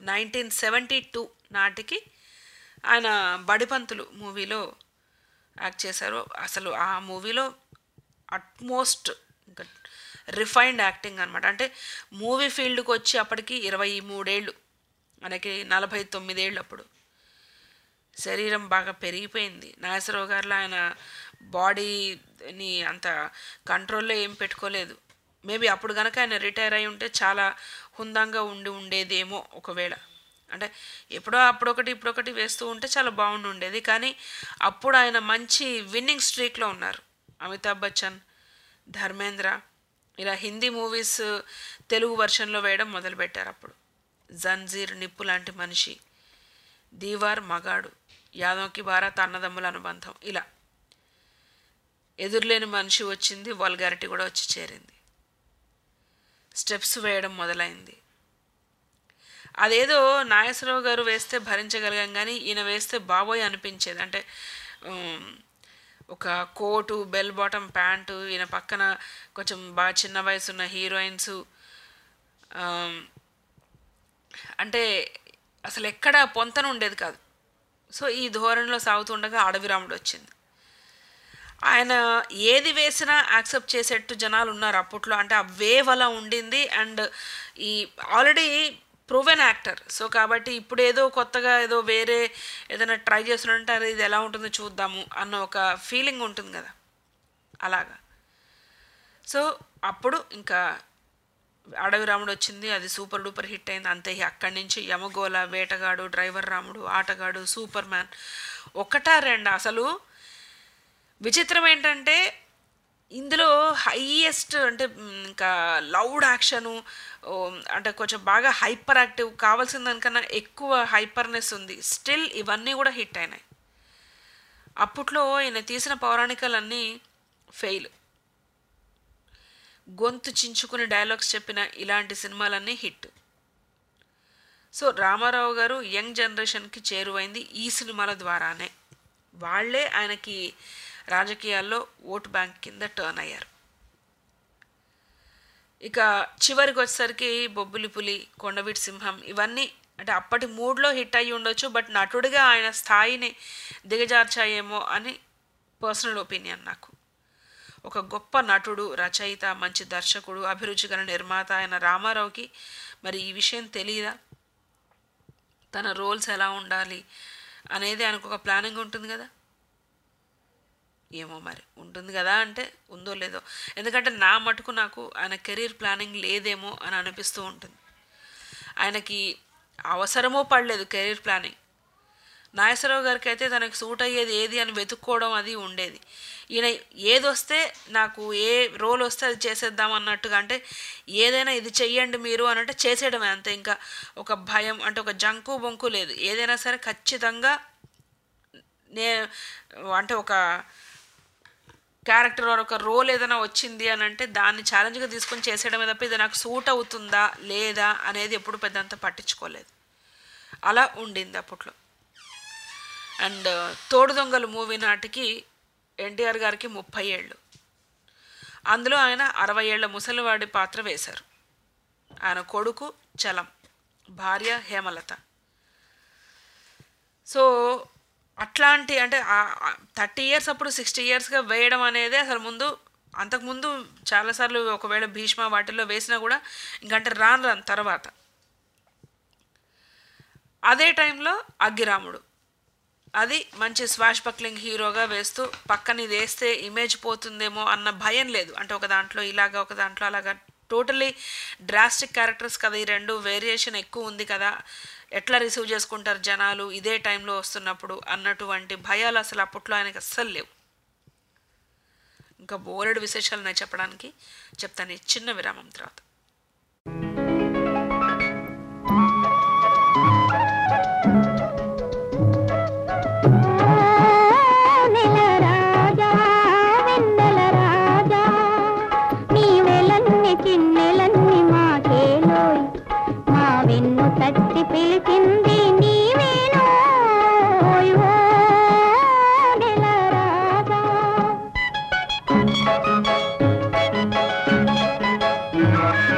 1972 నాటికి ఆయన బడిపంతులు మూవీలో యాక్ట్ చేశారు. అసలు ఆ మూవీలో అట్మోస్ట్ ఇంకా రిఫైన్డ్ యాక్టింగ్ అనమాట. అంటే మూవీ ఫీల్డ్కి వచ్చి అప్పటికి 23 ఏళ్ళు, మనకి 49 ఏళ్ళు. అప్పుడు శరీరం బాగా పెరిగిపోయింది. నాగేశ్వరరావు గారిలో ఆయన బాడీని అంత కంట్రోల్లో ఏం పెట్టుకోలేదు. మేబీ అప్పుడు కనుక ఆయన రిటైర్ అయి ఉంటే చాలా హుందంగా ఉండేదేమో ఒకవేళ. అంటే ఎప్పుడో అప్పుడొకటి ఇప్పుడొకటి వేస్తూ ఉంటే చాలా బాగుండి ఉండేది. కానీ అప్పుడు ఆయన మంచి విన్నింగ్ స్ట్రీక్లో ఉన్నారు. అమితాబ్ బచ్చన్, ధర్మేంద్ర ఇలా హిందీ మూవీస్ తెలుగు వర్షన్లో వేయడం మొదలుపెట్టారు. అప్పుడు జంజీర్, నిప్పు లాంటి మనిషి, దీవార్, మగాడు, యాదవ్కి భారత్, అన్నదమ్ముల అనుబంధం, ఇలా ఎదురులేని మనిషి వచ్చింది. వల్గారిటీ కూడా వచ్చి చేరింది. స్టెప్స్ వేయడం మొదలైంది. అదేదో నాగేశ్వరరావు గారు వేస్తే భరించగలిగాం, కానీ ఈయన వేస్తే బాబోయ్ అనిపించేది. అంటే ఒక కోటు, బెల్ బాటమ్ ప్యాంటు, ఈయన పక్కన కొంచెం బాగా చిన్న వయసున్న హీరోయిన్స్, అంటే అసలు ఎక్కడ పొంతన ఉండేది కాదు. సో ఈ ధోరణిలో సాగుతుండగా అడవిరాముడు వచ్చింది. ఆయన ఏది వేసినా యాక్సెప్ట్ చేసేట్టు జనాలు ఉన్నారు అప్పట్లో. అంటే ఆ వేవ్ అలా ఉండింది. అండ్ ఈ ఆల్రెడీ ప్రూవెన్ యాక్టర్. సో కాబట్టి ఇప్పుడు ఏదో కొత్తగా ఏదో వేరే ఏదైనా ట్రై చేస్తున్నట్టే అది ఇది ఎలా ఉంటుందో చూద్దాము అన్న ఒక ఫీలింగ్ ఉంటుంది కదా, అలాగా. సో అప్పుడు ఇంకా అడవి రాముడు వచ్చింది. అది సూపర్ డూపర్ హిట్ అయింది. అంతే. అక్కడి నుంచి యమగోళ, వేటగాడు, డ్రైవర్ రాముడు, ఆటగాడు, సూపర్ మ్యాన్, ఒకటా రెండా. అసలు విచిత్రం ఏంటంటే ఇందులో హైయెస్ట్ అంటే ఇంకా లౌడ్ యాక్షను, అంటే కొంచెం బాగా హైపర్ యాక్టివ్, కావాల్సిన దానికన్నా ఎక్కువ హైపర్నెస్ ఉంది. స్టిల్ ఇవన్నీ కూడా హిట్ అయినాయి. అప్పట్లో ఈయన తీసిన పౌరాణికాలన్నీ ఫెయిల్. గొంతు చించుకుని డైలాగ్స్ చెప్పిన ఇలాంటి సినిమాలన్నీ హిట్. సో రామారావు గారు యంగ్ జనరేషన్కి చేరువైంది ఈ సినిమాల ద్వారానే. వాళ్ళే ఆయనకి రాజకీయాల్లో ఓటు బ్యాంక్ కింద టర్న్ అయ్యారు. ఇక చివరికి వచ్చేసరికి బొబ్బులి పులి, కొండవీటి సింహం ఇవన్నీ అంటే అప్పటి మూడ్లో హిట్ అయ్యి ఉండొచ్చు. బట్ నటుడిగా ఆయన స్థాయిని దిగజార్చాయేమో అని పర్సనల్ ఒపీనియన్ నాకు. ఒక గొప్ప నటుడు, రచయిత, మంచి దర్శకుడు, అభిరుచి గల నిర్మాత ఆయన రామారావుకి మరి ఈ విషయం తెలియదా? తన రోల్స్ ఎలా ఉండాలి అనేది ఆయనకు ఒక ప్లానింగ్ ఉంటుంది కదా. ఏమో మరి ఉంటుంది కదా, అంటే ఉందో లేదో. ఎందుకంటే నా మటుకు నాకు ఆయన కెరీర్ ప్లానింగ్ లేదేమో అని అనిపిస్తూ ఉంటుంది. ఆయనకి అవసరమో పడలేదు కెరీర్ ప్లానింగ్. నాగేశ్వరరావు గారికి అయితే తనకు సూట్ అయ్యేది ఏది అని వెతుక్కోవడం అది ఉండేది. ఈయన ఏదొస్తే నాకు ఏ రోల్ వస్తే అది చేసేద్దాం అన్నట్టుగా, అంటే ఏదైనా ఇది చెయ్యండి మీరు అని అంటే చేసేయడమే అంతే. ఇంకా ఒక భయం అంటే ఒక జంకు బొంకు లేదు. ఏదైనా సరే ఖచ్చితంగా అంటే ఒక క్యారెక్టర్ ఒక రోల్ ఏదైనా వచ్చింది అని అంటే దాన్ని ఛాలెంజ్గా తీసుకొని చేసేయడమే తప్ప ఇది నాకు సూట్ అవుతుందా లేదా అనేది ఎప్పుడు పెద్దంత పట్టించుకోలేదు. అలా ఉండింది అప్పట్లో. అండ్ తోడు దొంగలు మూవీ నాటికి ఎన్టీఆర్ గారికి 30 ఏళ్ళు. అందులో ఆయన 60 ఏళ్ల ముసలివాడి పాత్ర వేశారు. ఆయన కొడుకు చలం, భార్య హేమలత. సో అట్లాంటి అంటే 30 ఇయర్స్ అప్పుడు 60 ఇయర్స్గా వేయడం అనేది అసలు అంతకుముందు చాలాసార్లు ఒకవేళ భీష్మ వాటిల్లో వేసినా కూడా ఇంకంటే రాను తర్వాత. అదే టైంలో అగ్గిరాముడు, అది మంచి స్వాష్ బక్లింగ్ హీరోగా వేస్తూ పక్కన ఇది వేస్తే ఇమేజ్ పోతుందేమో అన్న భయం లేదు. అంటే ఒక దాంట్లో ఇలాగా ఒక దాంట్లో అలాగా టోటలీ డ్రాస్టిక్ క్యారెక్టర్స్ కదా, ఈ రెండు వేరియేషన్ ఎక్కువ ఉంది కదా, ఎట్లా రిసీవ్ చేసుకుంటారు జనాలు ఇదే టైంలో వస్తున్నప్పుడు అన్నటువంటి భయాలు అసలు అప్పట్లో ఆయనకి అస్సలు లేవు. ఇంకా బోలెడు విశేషాలు నేను చెప్పడానికి చెప్తాను ఈ చిన్న విరామం తర్వాత. తట్టి పిలిచింది నీవేనో నెల రాజా.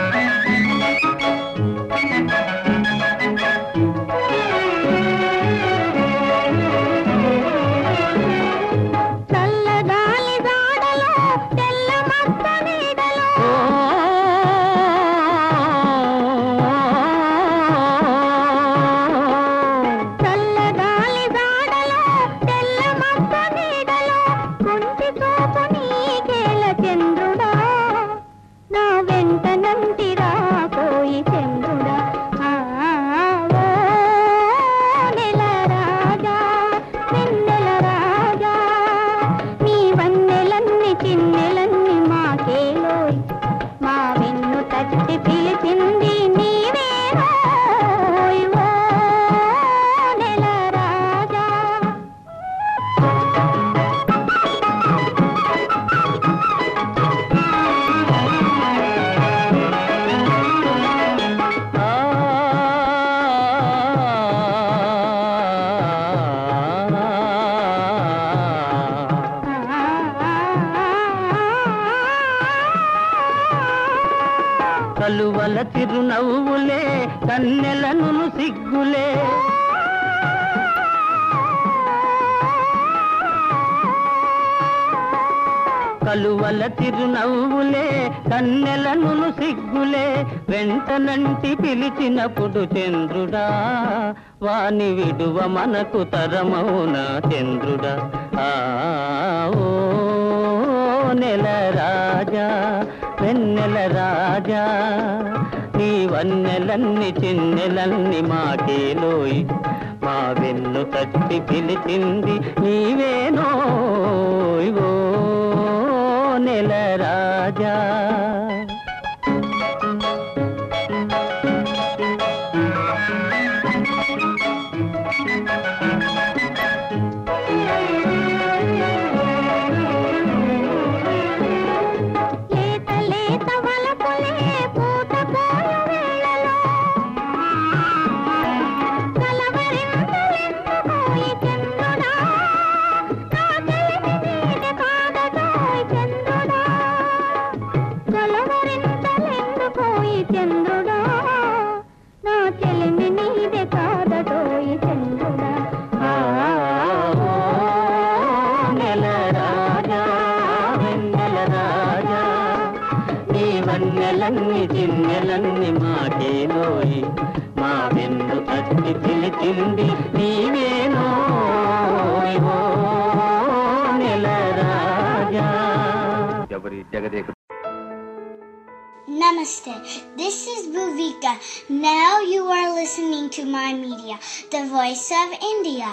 తట్టి పిలిచింది నీవేనా ఓ నెల రాజా. కలువల చిరునవ్వులే కన్నెలను సిగ్గులే కలువల చిరునవ్వులే కన్నెలను సిగ్గులే వెంటనంటి పిలిచినప్పుడు చంద్రుడా వాని విడువ మనకు తరమౌన చంద్రుడా. ఓ నెల రాజా వెన్నెల రాజా నీ వన్నెలన్ని చిన్నెలన్ని మాకేలోయ్ మా వెన్ను తట్టి పిలిచింది నీవేనోయ్ ఓ నెల రాజా. వన్నెలన్ని చిన్నెలన్ని మాకేలోయి మా వెన్ను తట్టి పిలిచింది నీవేనోయ్ ఓ నెల రాజా. ఎవరి జగదేక. Namaste. This is Bhuvika. Now you are listening to My Media, the voice of India.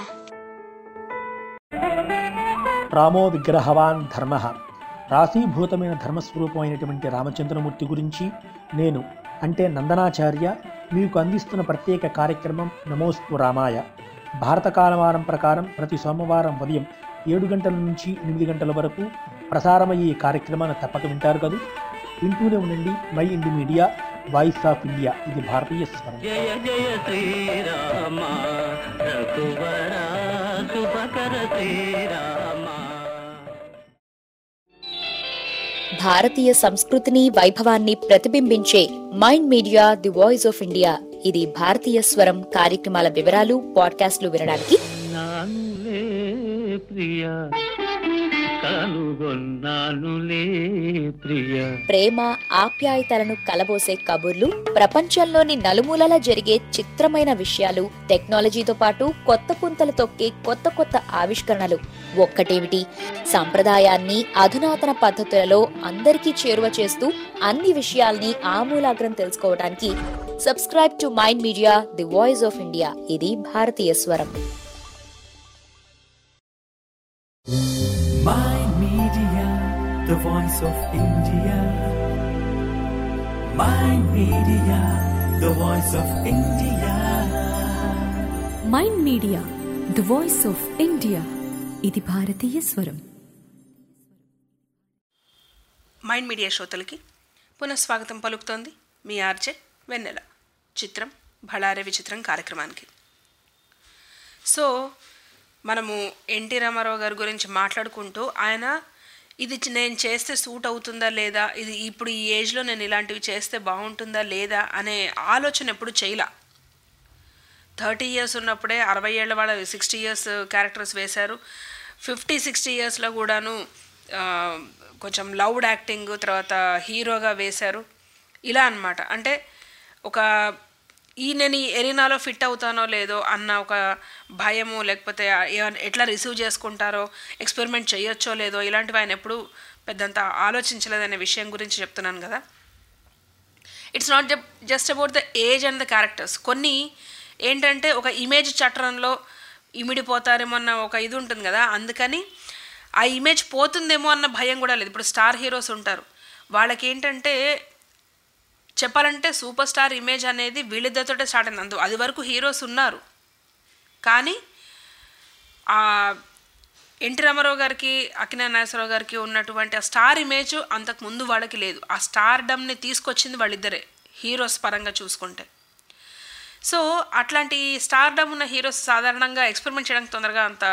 రామో విగ్రహవాన్ ధర్మః. రాశీభూతమైన ధర్మస్వరూపమైనటువంటి రామచంద్రమూర్తి గురించి నేను అంటే నందనాచార్య మీకు అందిస్తున్న ప్రత్యేక కార్యక్రమం నమోస్తు రామాయ. భారత కాలమానం ప్రకారం ప్రతి సోమవారం ఉదయం 7 గంటల నుంచి 8 గంటల వరకు ప్రసారమయ్యే ఈ కార్యక్రమాన్ని తప్పక వింటారు కదా. వింటూనే ఉండండి Mind Media voice of India. ఇది భారతీయ స్వరం. జయ జయ శ్రీరామ రఘువర శుభకర శ్రీరామ. భారతీయ సంస్కృతిని వైభవాన్ని ప్రతిబింబించే Mind Media the voice of India. ఇది భారతీయ స్వరం కార్యక్రమాల వివరాలు పాడ్కాస్ట్లు వినడానికి నానులే ప్రియా కనుగొన్నానులే ప్రియా. ప్రేమ ఆప్యాయతలను కలబోసే కబుర్లు, ప్రపంచంలోని నలుమూలలా జరిగే చిత్రమైన విషయాలు, టెక్నాలజీతో పాటు కొత్త పుంతలు తొక్కే కొత్త కొత్త ఆవిష్కరణలు. ఒక్కటేమిటి, సంప్రదాయాన్ని అధునాతన పద్ధతులలో అందరికీ చేరువ చేస్తూ అన్ని విషయాల్ని ఆమూలాగ్రం తెలుసుకోవడానికి subscribe to Mind Media the voice of India. ఇది భారతీయ స్వరం. Mind Media, the voice of India. Mind Media, the voice of India. Mind Media the voice of India. ఇది భారతీయ స్వరం. మైండ్ మీడియా శ్రోతలకి పునఃస్వాగతం పలుకుతోంది మీ ఆర్జే వెన్నెల. చిత్రం భళారే విచిత్రం కార్యక్రమానికి. సో మనము ఎన్టీ రామారావు గారి గురించి మాట్లాడుకుంటూ ఆయన ఇది నేను చేస్తే సూట్ అవుతుందా లేదా, ఇది ఇప్పుడు ఈ ఏజ్లో నేను ఇలాంటివి చేస్తే బాగుంటుందా లేదా అనే ఆలోచన ఎప్పుడు చేయలా. 30 years ఉన్నప్పుడే 60 ఏళ్ల వాళ్ళ 60 years క్యారెక్టర్స్ వేశారు. 50-60 yearsలో కూడాను కొంచెం లౌడ్ యాక్టింగ్, తర్వాత హీరోగా వేశారు. ఇలా అన్నమాట. అంటే ఒక నేను ఈ ఎరీనాలో ఫిట్ అవుతానో లేదో అన్న ఒక భయము, లేకపోతే ఎట్లా రిసీవ్ చేసుకుంటారో, ఎక్స్పెరిమెంట్ చేయొచ్చో లేదో, ఇలాంటివి ఆయన ఎప్పుడు పెద్దంత ఆలోచించలేదనే విషయం గురించి చెప్తున్నాను కదా. It's not just about the age and the characters. కొన్ని ఏంటంటే ఒక ఇమేజ్ చట్రంలో ఇమిడిపోతారేమో అన్న ఒక ఇది ఉంటుంది కదా, అందుకని ఆ ఇమేజ్ పోతుందేమో అన్న భయం కూడా లేదు. ఇప్పుడు స్టార్ హీరోస్ ఉంటారు, వాళ్ళకి ఏంటంటే చెప్పాలంటే సూపర్ స్టార్ ఇమేజ్ అనేది వీళ్ళిద్దరితోటే స్టార్ట్ అయింది. అది వరకు హీరోస్ ఉన్నారు, కానీ ఎన్టీ రామారావు గారికి అక్కినేని నాగేశ్వరరావు గారికి ఉన్నటువంటి ఆ స్టార్ ఇమేజ్ అంతకుముందు వాళ్ళకి లేదు. ఆ స్టార్డమ్ని తీసుకొచ్చింది వాళ్ళిద్దరే హీరోస్ పరంగా చూసుకుంటే. సో అట్లాంటి స్టార్డమ్ ఉన్న హీరోస్ సాధారణంగా ఎక్స్పెరిమెంట్ చేయడానికి తొందరగా అంత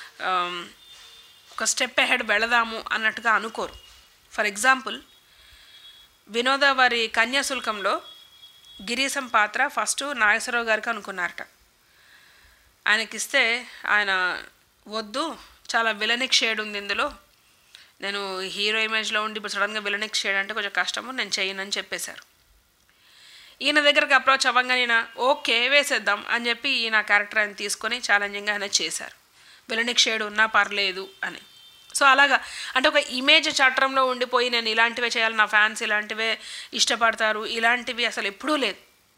ఒక స్టెప్ అహెడ్ వెళదాము అన్నట్టుగా అనుకోరు. ఫర్ ఎగ్జాంపుల్, వినోద వారి కన్యాశుల్కంలో గిరీశం పాత్ర ఫస్ట్ నాగేశ్వరరావు గారికి అనుకున్నారట. ఆయనకిస్తే ఆయన వద్దు, చాలా విలనిక్ షేడ్ ఉంది ఇందులో, నేను హీరో ఇమేజ్లో ఉండి ఇప్పుడు సడన్గా విలనిక్ షేడ్ అంటే కొంచెం కష్టము, నేను చేయనని చెప్పేశారు. ఈయన దగ్గరకు అప్రోచ్ అవ్వగానే ఈయన ఓకే వేసేద్దాం అని చెప్పి ఈయన క్యారెక్టర్ ఆయన తీసుకొని ఛాలెంజింగ్గా ఆయన చేశారు, విలనిక్ షేడ్ ఉన్నా పర్లేదు అని. సో అలాగా అంటే ఒక ఇమేజ్ చట్రంలో ఉండిపోయి నేను ఇలాంటివే చేయాలి, నా ఫ్యాన్స్ ఇలాంటివే ఇష్టపడతారు, ఇలాంటివి అసలు ఎప్పుడూ లేదు.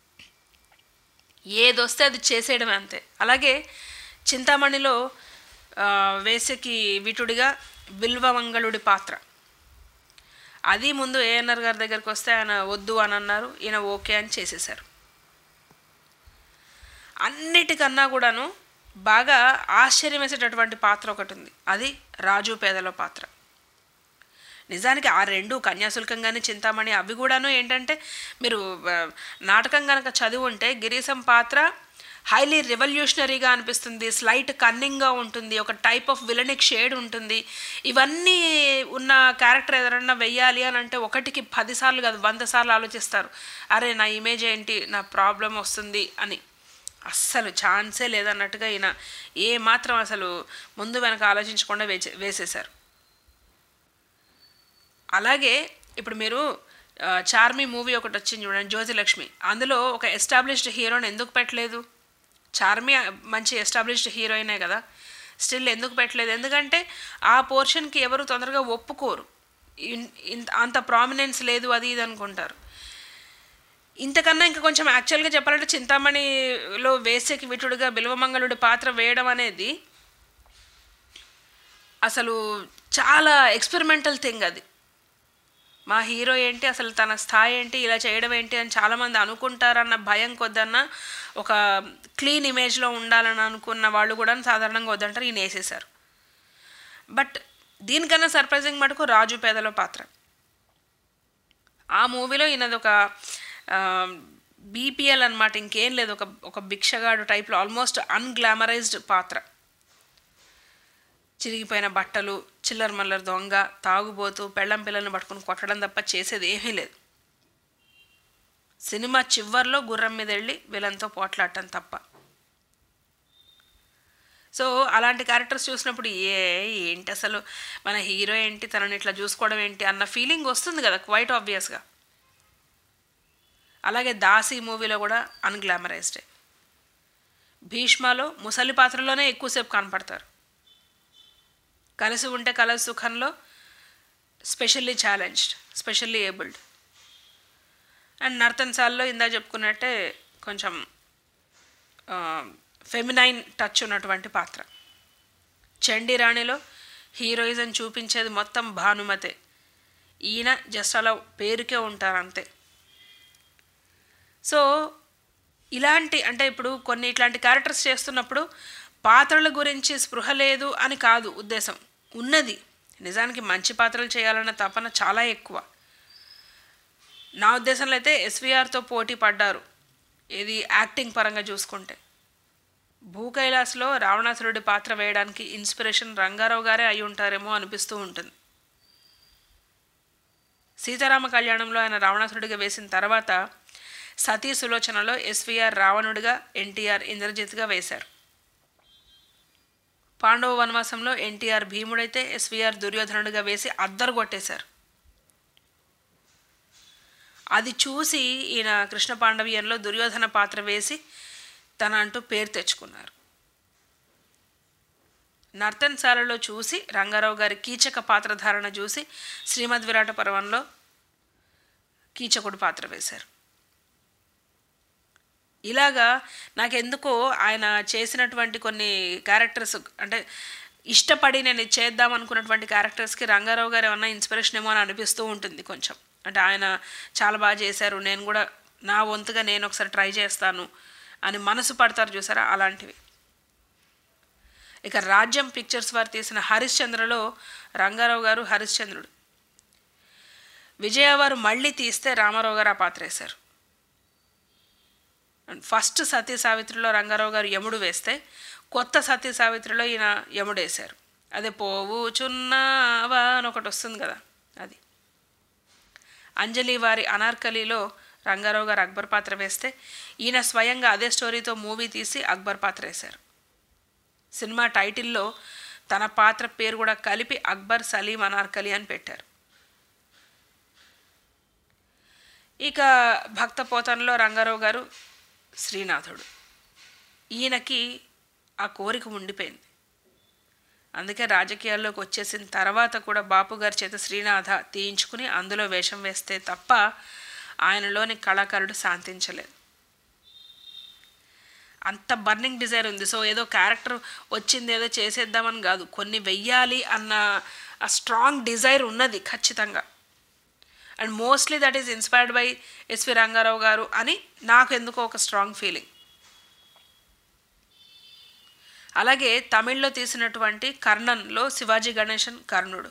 ఏదొస్తే అది చేసేయడమే అంతే. అలాగే చింతామణిలో వేసకి విటుడిగా బిల్వమంగళుడి పాత్ర, అది ముందు ఏఎన్ఆర్ గారి దగ్గరికి వస్తే ఆయన వద్దు అని అన్నారు, ఈయన ఓకే అని చేసేశారు. అన్నిటికన్నా కూడాను బాగా ఆశ్చర్యం వేసేటటువంటి పాత్ర ఒకటి ఉంది, అది రాజు పేదల పాత్ర. నిజానికి ఆ రెండు కన్యాశుల్కం కానీ చింతామణి అవి కూడాను ఏంటంటే మీరు నాటకం కనుక చదివి ఉంటే గిరీశం పాత్ర హైలీ రెవల్యూషనరీగా అనిపిస్తుంది, స్లైట్ కన్నింగ్గా ఉంటుంది, ఒక టైప్ ఆఫ్ విలనిక్ షేడ్ ఉంటుంది. ఇవన్నీ ఉన్న క్యారెక్టర్ ఎవరన్నా వెయ్యాలి అని అంటే 1కి 10 సార్లు కాదు 100 సార్లు ఆలోచిస్తారు, అరే నా ఇమేజ్ ఏంటి, నా ప్రాబ్లం వస్తుంది అని. అస్సలు ఛాన్సే లేదన్నట్టుగా ఈయన ఏమాత్రం అసలు ముందు వెనక ఆలోచించకుండా వేసేశారు. అలాగే ఇప్పుడు మీరు చార్మి మూవీ ఒకటి వచ్చింది చూడండి, జ్యోతిలక్ష్మి, అందులో ఒక ఎస్టాబ్లిష్డ్ హీరోని ఎందుకు పెట్టలేదు? చార్మి మంచి ఎస్టాబ్లిష్డ్ హీరోయినే కదా, స్టిల్ ఎందుకు పెట్టలేదు? ఎందుకంటే ఆ పోర్షన్కి ఎవరు తొందరగా ఒప్పుకోరు, అంత ప్రామినెన్స్ లేదు అది ఇది అనుకుంటారు. ఇంతకన్నా ఇంకా కొంచెం యాక్చువల్గా చెప్పాలంటే చింతామణిలో వేసేకి విటుడుగా బిల్వమంగళుడి పాత్ర వేయడం అనేది అసలు చాలా ఎక్స్పెరిమెంటల్ థింగ్. అది మా హీరో ఏంటి, అసలు తన స్థాయి ఏంటి, ఇలా చేయడం ఏంటి అని చాలామంది అనుకుంటారన్న భయం కొద్దన్న ఒక క్లీన్ ఇమేజ్లో ఉండాలని అనుకున్న వాళ్ళు కూడా సాధారణంగా వద్దంటారు, ఈయన వేసేశారు. బట్ దీనికన్నా సర్ప్రైజింగ్ మటుకు రాజు పేదల పాత్ర. ఆ మూవీలో ఈయనది ఒక బీపీఎల్ అనమాట, ఇంకేం లేదు, ఒక భిక్షగాడు టైప్లో ఆల్మోస్ట్ అన్గ్లామరైజ్డ్ పాత్ర. చిరిగిపోయిన బట్టలు, చిల్లర మల్లర దొంగ, తాగుబోతూ, పెళ్ళం పిల్లల్ని పట్టుకుని కొట్టడం తప్ప చేసేది ఏమీ లేదు. సినిమా చివర్లో గుర్రం మీద వెళ్ళి వీళ్ళంతో పోట్లాడటం తప్ప. సో అలాంటి క్యారెక్టర్స్ చూసినప్పుడు ఏంటి అసలు మన హీరో ఏంటి, తనని ఇట్లా చూసుకోవడం ఏంటి అన్న ఫీలింగ్ వస్తుంది కదా క్వైట్ ఆబ్వియస్గా. అలాగే దాసి మూవీలో కూడా అన్గ్లామరైజ్డే. భీష్మలో ముసలి పాత్రలోనే ఎక్కువసేపు కనపడతారు. కలిసి ఉంటే కలసి సుఖంలో specially challenged, specially abled. And నర్తన్సాల్లో ఇందా చెప్పుకున్నట్టే కొంచెం ఫెమినైన్ టచ్ ఉన్నటువంటి పాత్ర. చండీ రాణిలో హీరోయిజం చూపించేది మొత్తం భానుమతే, ఈయన జస్ట్ అలా పేరుకే ఉంటారు అంతే. సో ఇలాంటి అంటే ఇప్పుడు కొన్ని ఇట్లాంటి క్యారెక్టర్స్ చేస్తున్నప్పుడు పాత్రల గురించి స్పృహ లేదు అని కాదు ఉద్దేశం, ఉన్నది. నిజానికి మంచి పాత్రలు చేయాలన్న తపన చాలా ఎక్కువ. నా ఉద్దేశంలో అయితే ఎస్వీఆర్తో పోటీ పడ్డారు ఇది యాక్టింగ్ పరంగా చూసుకుంటే. భూ కైలాస్లో రావణాసురుడి పాత్ర వేయడానికి ఇన్స్పిరేషన్ రంగారావు గారే అయి ఉంటారేమో అనిపిస్తూ ఉంటుంది. సీతారామ కళ్యాణంలో ఆయన రావణాసురుడిగా వేసిన తర్వాత సతీ సులోచనలో ఎస్వీఆర్ రావణుడిగా, ఎన్టీఆర్ ఇంద్రజిత్గా వేశారు. పాండవ వనవాసంలో ఎన్టీఆర్ భీముడైతే ఎస్వీఆర్ దుర్యోధనుడిగా వేసి అద్దరు కొట్టేశారు. అది చూసి ఈయన కృష్ణ పాండవీయంలో దుర్యోధన పాత్ర వేసి తన అంటూ పేరు తెచ్చుకున్నారు. నర్తన్శాలలో చూసి రంగారావు గారి కీచక పాత్రధారణ చూసి శ్రీమద్ విరాట పర్వంలో కీచకుడు పాత్ర వేశారు. ఇలాగా నాకెందుకో ఆయన చేసినటువంటి కొన్ని క్యారెక్టర్స్ అంటే ఇష్టపడి నేను చేద్దాం అనుకున్నటువంటి క్యారెక్టర్స్కి రంగారావు గారు ఏమన్నా ఇన్స్పిరేషన్ ఏమో అని అనిపిస్తూ ఉంటుంది కొంచెం. అంటే ఆయన చాలా బాగా చేశారు, నేను కూడా నా వంతుగా నేను ఒకసారి ట్రై చేస్తాను అని మనసు పడతారు చూసారా, అలాంటివి. ఇక రాజ్యం పిక్చర్స్ వారు తీసిన హరిశ్చంద్రలో రంగారావు గారు హరిశ్చంద్రుడు. విజయ వారు మళ్ళీ తీస్తే రామారావు గారు ఆ పాత్ర వేశారు. ఫస్ట్ సతీ సావిత్రిలో రంగారావు గారు యముడు వేస్తే కొత్త సతీ సావిత్రిలో ఈయన యముడు వేశారు. అదే పోవుచున్నావా అని ఒకటి వస్తుంది కదా, అది. అంజలి వారి అనార్కలిలో రంగారావు గారు అక్బర్ పాత్ర వేస్తే ఈయన స్వయంగా అదే స్టోరీతో మూవీ తీసి అక్బర్ పాత్ర వేశారు. సినిమా టైటిల్లో తన పాత్ర పేరు కూడా కలిపి అక్బర్ సలీం అనార్కలి అని పెట్టారు. ఇక భక్త పోతనలో రంగారావు గారు శ్రీనాథుడు. ఈయనకి ఆ కోరిక ఉండిపోయింది. అందుకే రాజకీయాల్లోకి వచ్చేసిన తర్వాత కూడా బాపు గారి చేత శ్రీనాథ తీయించుకుని అందులో వేషం వేస్తే తప్ప ఆయనలోని కళాకారుడు శాంతించలేదు. అంత బర్నింగ్ డిజైర్ ఉంది. సో ఏదో క్యారెక్టర్ వచ్చింది ఏదో చేసేద్దామని కాదు, కొన్ని వెయ్యాలి అన్న ఆ స్ట్రాంగ్ డిజైర్ ఉన్నది ఖచ్చితంగా. And mostly that is inspired by SV Rangarao garu అని నాకు ఎందుకో ఒక స్ట్రాంగ్ ఫీలింగ్. అలాగే తమిళ్లో తీసినటువంటి కర్ణన్లో శివాజీ గణేశన్ కర్ణుడు,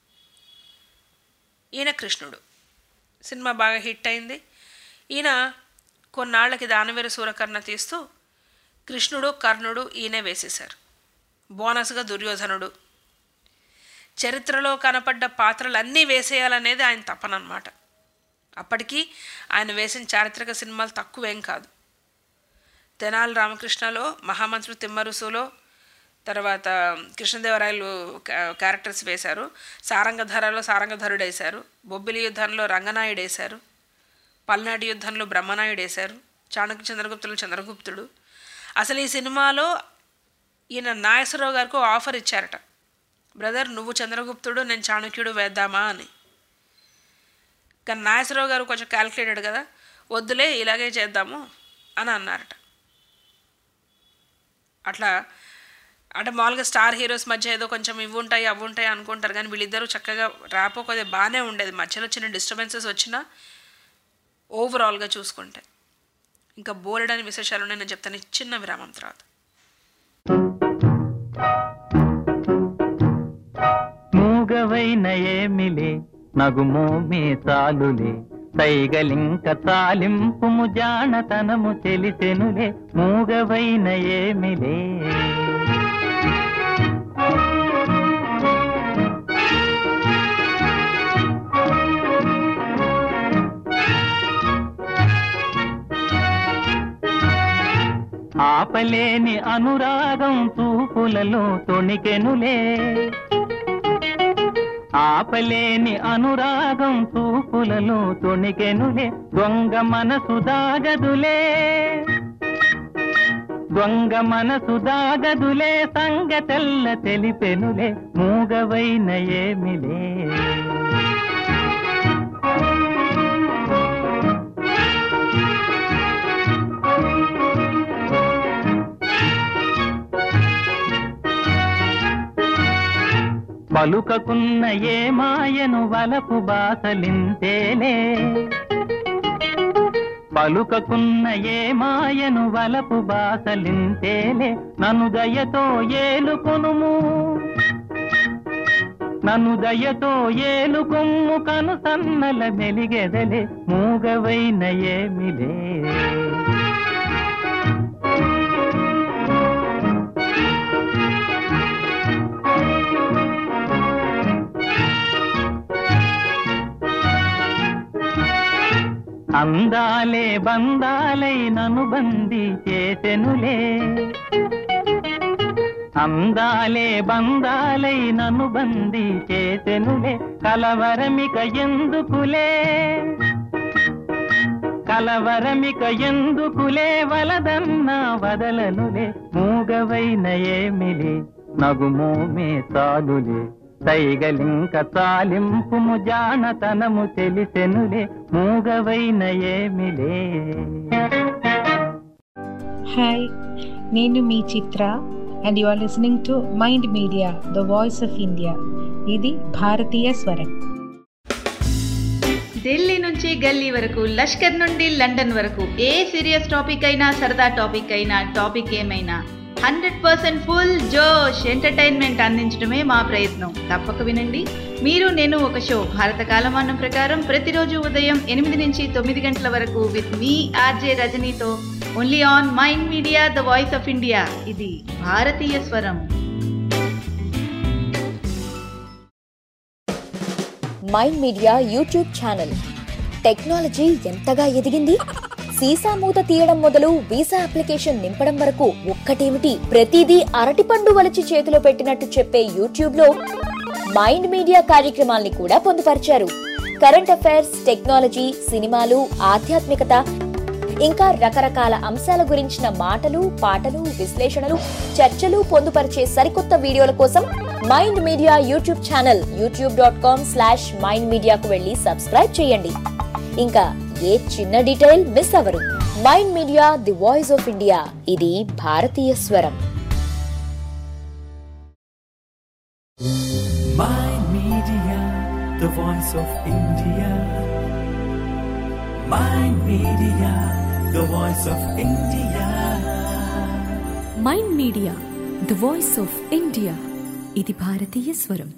ఈయన కృష్ణుడు. సినిమా బాగా హిట్ అయింది. ఈయన కొన్నాళ్ళకి దానవీర సూరకర్ణ తీస్తూ కృష్ణుడు కర్ణుడు ఈయనే వేసేశారు. బోనస్గా దుర్యోధనుడు. చరిత్రలో కనపడ్డ పాత్రలన్నీ వేసేయాలనేది ఆయన తపనన్నమాట. అప్పటికీ ఆయన వేసిన చారిత్రక సినిమాలు తక్కువేం కాదు. తెనాలి రామకృష్ణలో, మహామంత్రుడు తిమ్మరుసులో, తర్వాత కృష్ణదేవరాయలు క్యారెక్టర్స్ వేశారు. సారంగధరలో సారంగధరుడు వేశారు. బొబ్బిలి యుద్ధంలో రంగనాయుడు వేశారు. పల్నాటి యుద్ధంలో బ్రహ్మనాయుడు వేశారు. చాణక్య చంద్రగుప్తులు చంద్రగుప్తుడు. అసలు ఈ సినిమాలో ఈయన నాగేశ్వరరావు గారికి ఆఫర్ ఇచ్చారట, బ్రదర్ నువ్వు చంద్రగుప్తుడు నేను చాణక్యుడు వేద్దామా అని. కానీ నాగేశ్వరరావు గారు కొంచెం క్యాల్కులేటెడ్ కదా, వద్దులే ఇలాగే చేద్దాము అని అన్నారట. అట్లా అంటే మామూలుగా స్టార్ హీరోస్ మధ్య ఏదో కొంచెం ఇవి ఉంటాయి అవి ఉంటాయి అనుకుంటారు, కానీ వీళ్ళిద్దరూ చక్కగా ర్యాపో కొద్దిగా బాగానే ఉండేది. మధ్యలో చిన్న డిస్టర్బెన్సెస్ వచ్చినా ఓవరాల్గా చూసుకుంటే ఇంకా బోలెడని విశేషాలు ఉన్నాయి. నేను చెప్తాను చిన్న విరామం తర్వాత. మూగవైన ఏమిలే నగుమోమే చాలులే సైగలింక తాలింపుము జానతనము తెలిసెనులే మూగవైన ఏమిలే. ఆపలేని అనురాగం చూపులలో తొణికెనులే ఆపలేని అనురాగం చూపులలో తొణికెనులే దొంగ మనసు దాగదులే దొంగ మనసు దాగదులే సంగతెల్ల తెలిపెనులే మూగవైన ఏమిలే. పలుకకున్న ఏ మాయను వలపు బాసలింతేలే పలుకకున్న ఏ మాయను వలపు బాసలింతేలే నన్ను దయతో ఏలుకొనుము నన్ను దయతో ఏలుకొమ్ము కను సన్నల మెలిగెదలే మూగవైన ఏమిలే. అందాలే బందాలై నను బందీ చేసెనులే అందాలే బందాలై నను బందీ చేసెనులే కలవరమిక ఎందుకులే కలవరమిక ఎందుకులే వలదన్నా వదలనులే మూగవైన ఏమిలే నగుమోమే చాలులే సైగలింక తాలింపుము జానతనము తెలిసెనులే మూగవైన ఏమిలే. హాయ్, నేను మీ Chitra and you are listening to Mind Media the voice of India. ఇది భారతీయ స్వరం. दिल నుంచి గల్లీ వరకు, లష్కర్ నుండి లండన్ వరకు, ఏ సీరియస్ టాపిక్ అయినా సరదా టాపిక్ అయినా, టాపిక్ ఏమైనా 100% ఫుల్ జోష్ ఎంటర్టైన్మెంట్ అందించడమే మా ప్రయత్నం. తప్పక వినండి. మీరు నేను ఒక షో భారత కాలమానం ప్రకారం ప్రతిరోజు ఉదయం 8 నుంచి 9 గంటల వరకు విత్ మీ ఆర్జే రజనీతో only on Mind Media the voice of India. ఇది భారతీయ స్వరం. Mind Media YouTube channel. Technology ఎంతగా ఎదిగింది, సీసా మూత తీయడం మొదలు వీసా అప్లికేషన్ నింపడం వరకు ఒక్కటేమిటి ప్రతిదీ అరటిపండు వలిచి చేతిలో పెట్టినట్టు చెప్పే యూట్యూబ్ లో మైండ్ మీడియా కార్యక్రమాల్ని కూడా పొందుపరిచారు. కరెంట్ అఫైర్స్, టెక్నాలజీ, సినిమాలు, ఆధ్యాత్మికత, ఇంకా రకరకాల అంశాల గురించిన మాటలు, పాటలు, విశ్లేషణలు, చర్చలు పొందుపరిచే సరికొత్త వీడియోల కోసం mind Media YouTube channel youtube.com/mindmedia కు వెళ్లి సబ్స్క్రైబ్ చేయండి. ఇంకా ఏ చిన్న డీటెయిల్ మిస్ అవ్వరు. Mind Media the voice of India. ఇది భారతీయ స్వరం. Mind Media, the voice of India. Mind Media, the voice of India. Mind Media the voice of India. ఇది భారతీయ స్వరం.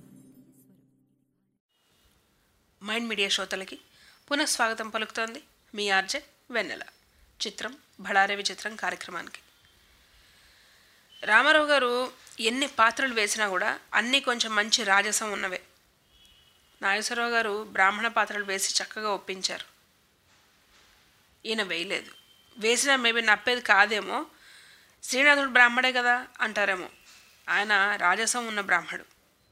మైండ్ మీడియా శ్రోతలకి పునఃస్వాగతం పలుకుతోంది మీ ఆర్జే వెన్నెల. చిత్రం బళారే విచిత్రం కార్యక్రమానికి. రామారావు గారు ఎన్ని పాత్రలు వేసినా కూడా అన్నీ కొంచెం మంచి రాజసం ఉన్నవే. నాగేశ్వరరావు గారు బ్రాహ్మణ పాత్రలు వేసి చక్కగా ఒప్పించారు. ఈయన వేయలేదు. వేసినా మేబీ నప్పేది కాదేమో, శ్రీనాథుడు బ్రాహ్మడే కదా అంటారేమో. ఆయన రాజసం ఉన్న బ్రాహ్మడు.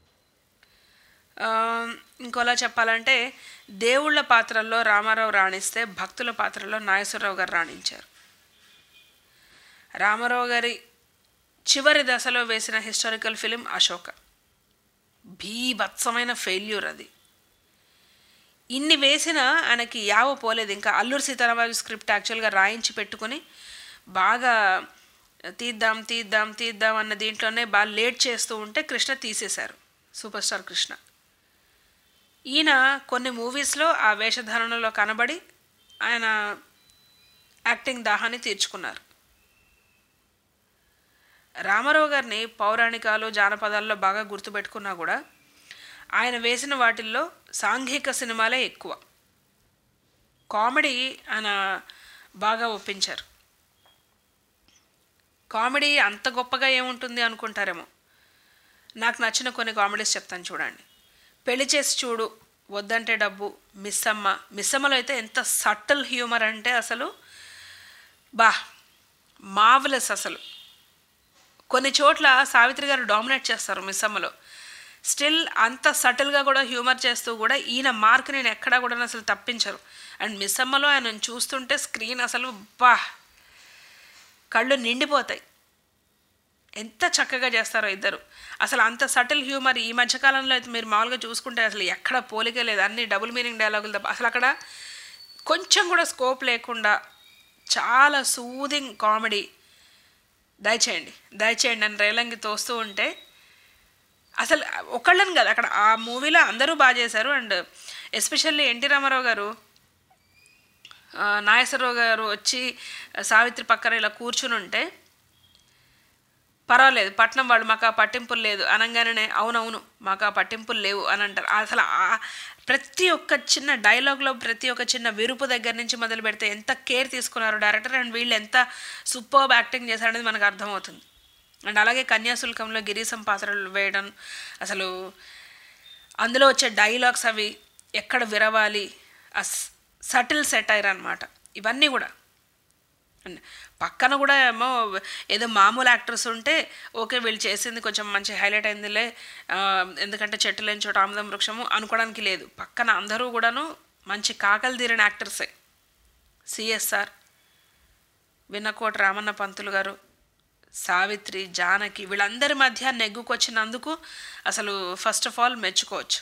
ఇంకోలా చెప్పాలంటే దేవుళ్ళ పాత్రల్లో రామారావు రాణిస్తే భక్తుల పాత్రల్లో నాగేశ్వరరావు గారు రాణించారు. రామారావు గారి చివరి దశలో వేసిన హిస్టారికల్ ఫిలిం అశోక భీభత్సమైన ఫెయిల్యూర్. అది ఇన్ని వేసినా ఆయనకి యావ పోలేదు. ఇంకా అల్లూరి సీతారామరాజు స్క్రిప్ట్ యాక్చువల్గా రాయించి పెట్టుకుని బాగా తీద్దాం తీద్దాం తీద్దాం అన్న దీంట్లోనే బాగా లేట్ చేస్తూ ఉంటే కృష్ణ తీసేశారు, సూపర్ స్టార్ కృష్ణ. ఈయన కొన్ని మూవీస్లో ఆ వేషధారణలో కనబడి ఆయన యాక్టింగ్ దాహాన్ని తీర్చుకున్నారు. రామారావు గారిని పౌరాణికాలు, జానపదాల్లో బాగా గుర్తుపెట్టుకున్నా కూడా ఆయన వేసిన వాటిల్లో సాంఘిక సినిమాలే ఎక్కువ. కామెడీ ఆయన బాగా ఒప్పించారు. కామెడీ అంత గొప్పగా ఏముంటుంది అనుకుంటారేమో. నాకు నచ్చిన కొన్ని కామెడీస్ చెప్తాను చూడండి. పెళ్లి చేసి చూడు, వద్దంటే డబ్బు, మిస్సమ్మ. మిస్సమ్మలో అయితే ఎంత సటిల్ హ్యూమర్ అంటే అసలు మావలెస్. అసలు కొన్ని చోట్ల సావిత్రి గారు డామినేట్ చేస్తారు మిస్సమ్మలో. స్టిల్ అంత సటిల్గా కూడా హ్యూమర్ చేస్తూ కూడా ఈయన మార్క్ నేను ఎక్కడా కూడా అసలు తప్పించరు. అండ్ మిస్సమ్మలో ఆయన చూస్తుంటే స్క్రీన్ అసలు కళ్ళు నిండిపోతాయి. ఎంత చక్కగా చేస్తారో ఇద్దరు. అసలు అంత సటిల్ హ్యూమర్ ఈ మధ్యకాలంలో అయితే మీరు మామూలుగా చూసుకుంటే అసలు ఎక్కడ పోలికే లేదు. అన్ని డబుల్ మీనింగ్ డైలాగులు తప్ప అసలు అక్కడ కొంచెం కూడా స్కోప్ లేకుండా చాలా సూదింగ్ కామెడీ. దయచేయండి దయచేయండి అని రేలంగి తోస్తూ ఉంటే అసలు ఒకళ్ళని కదా అక్కడ ఆ మూవీలో అందరూ బాగా చేశారు. అండ్ ఎస్పెషల్లీ ఎన్టీ రామారావు గారు, నాగేశ్వరరావు గారు వచ్చి సావిత్రి పక్కన ఇలా కూర్చుని ఉంటే పర్వాలేదు, పట్నం వాళ్ళు మాకు ఆ పట్టింపులు లేదు అనగానే అవునవును మాకు ఆ పట్టింపులు లేవు అని అంటారు. అసలు ప్రతి ఒక్క చిన్న డైలాగ్లో ప్రతి ఒక్క చిన్న విరుపు దగ్గర నుంచి మొదలు పెడితే ఎంత కేర్ తీసుకున్నారు డైరెక్టర్. అండ్ వీళ్ళు ఎంత సూపర్బ్ యాక్టింగ్ చేశారనేది మనకు అర్థమవుతుంది. అండ్ అలాగే కన్యాశుల్కంలో గిరీశం పాత్రలు వేయడం, అసలు అందులో వచ్చే డైలాగ్స్ అవి ఎక్కడ విరవాలి, ఆ సటిల్ సెటైర్ అనమాట. ఇవన్నీ కూడా అండ్ పక్కన కూడా ఏమో ఏదో మామూలు యాక్టర్స్ ఉంటే ఓకే వీళ్ళు చేసింది కొంచెం మంచి హైలైట్ అయిందిలే, ఎందుకంటే చెట్టు లేని చోట ఆముదం వృక్షము అనుకోవడానికి లేదు. పక్కన అందరూ కూడాను మంచి కాకలు తీరిన యాక్టర్సే. సిఎస్ఆర్, విన్నకోట రామన్న పంతులు గారు, సావిత్రి, జానకి వీళ్ళందరి మధ్య నెగ్గుకొచ్చినందుకు అసలు ఫస్ట్ ఆఫ్ ఆల్ మెచ్చుకోవచ్చు.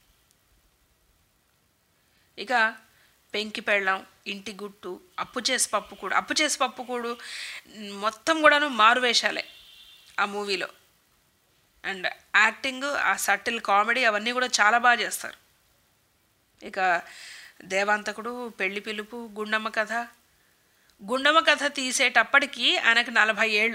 ఇక పెంకి పెళ్ళాం, ఇంటి గుట్టు, అప్పు చేసి పప్పుకూడు మొత్తం కూడాను మారువేషాలే ఆ మూవీలో. అండ్ యాక్టింగ్, ఆ సటిల్ కామెడీ అవన్నీ కూడా చాలా బాగా చేస్తారు. ఇక దేవాంతకుడు, పెళ్లి పిలుపు, గుండమ్మ కథ. గుండమ్మ కథ తీసేటప్పటికి ఆయనకు 40 ఏళ్ళు.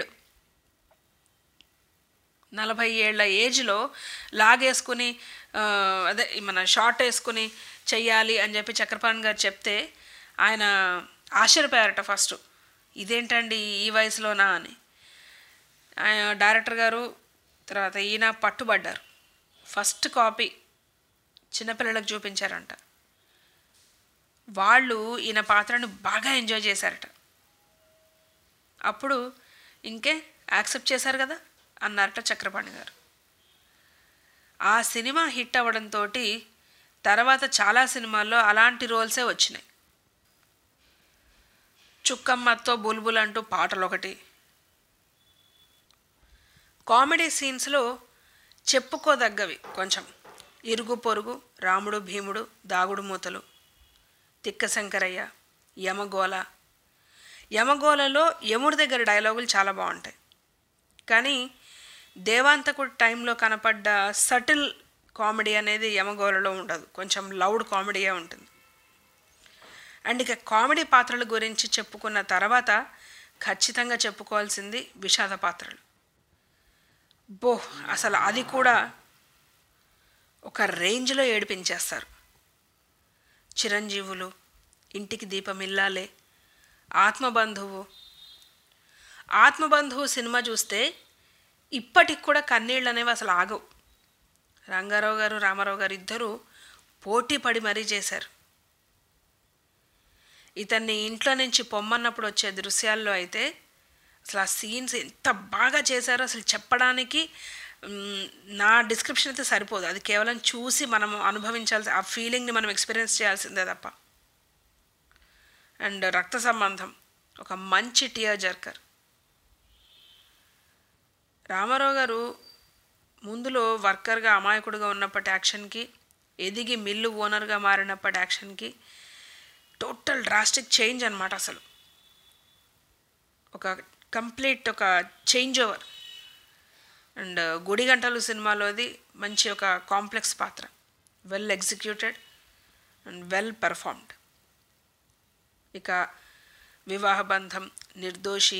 40 ఏళ్ల ఏజ్లో లాగేసుకుని అదే మన షార్ట్ వేసుకుని చెయ్యాలి అని చెప్పి చక్రపాణి గారు చెప్తే ఆయన ఆశ్చర్యపోయారట ఫస్ట్. ఇదేంటండి ఈ వయసులోనా అని. డైరెక్టర్ గారు తర్వాత ఈయన పట్టుబడ్డారు. ఫస్ట్ కాపీ చిన్నపిల్లలకు చూపించారంట. వాళ్ళు ఈయన పాత్రను బాగా ఎంజాయ్ చేశారట. అప్పుడు ఇంకే యాక్సెప్ట్ చేశారు కదా అన్నారట చక్రపాణి గారు. ఆ సినిమా హిట్ అవ్వడంతో తర్వాత చాలా సినిమాల్లో అలాంటి రోల్సే వచ్చినాయి. చుక్కమ్మతో బుల్బుల్ అంటూ పాటలు ఒకటి. కామెడీ సీన్స్లో చెప్పుకోదగ్గవి కొంచెం ఇరుగు పొరుగు, రాముడు భీముడు, దాగుడు మూతలు, తిక్క శంకరయ్య, యమగోళ. యమగోళలో యముడి దగ్గర డైలాగులు చాలా బాగుంటాయి. కానీ దేవాంతకుడు టైంలో కనపడ్డ సటిల్ కామెడీ అనేది యమగోళలో ఉండదు, కొంచెం లౌడ్ కామెడీయే ఉంటుంది. అండ్ ఇక కామెడీ పాత్రల గురించి చెప్పుకున్న తర్వాత ఖచ్చితంగా చెప్పుకోవాల్సింది విషాద పాత్రలు. అసలు అది కూడా ఒక రేంజ్లో ఏడిపించేస్తారు. చిరంజీవులు, ఇంటికి దీపం ఇల్లాలే, ఆత్మబంధువు సినిమా చూస్తే ఇప్పటికి కూడా కన్నీళ్ళు అనేవి అసలు ఆగవు. రంగారావు గారు, రామారావు గారు ఇద్దరూ పోటీ పడి మరీ చేశారు. ఇతన్ని ఇంట్లో నుంచి పొమ్మన్నప్పుడు వచ్చే దృశ్యాల్లో అయితే అసలు ఆ సీన్స్ ఎంత బాగా చేశారో అసలు చెప్పడానికి నా డిస్క్రిప్షన్ అయితే సరిపోదు. అది కేవలం చూసి మనం అనుభవించాల్సి, ఆ ఫీలింగ్ని మనం ఎక్స్పీరియన్స్ చేయాల్సిందే తప్ప. అండ్ రక్త సంబంధం ఒక మంచి టియర్ జర్కర్. రామారావు గారు ముందులో వర్కర్గా అమాయకుడుగా ఉన్నప్పటి యాక్షన్కి, ఎదిగి మిల్లు ఓనర్గా మారినప్పటి యాక్షన్కి టోటల్ డ్రాస్టిక్ చేంజ్ అనమాట. అసలు ఒక కంప్లీట్ ఒక చేంజ్ ఓవర్. అండ్ గుడిగంటలు సినిమాలోది మంచి ఒక కాంప్లెక్స్ పాత్ర, well executed and well performed. ఇక వివాహబంధం, నిర్దోషి,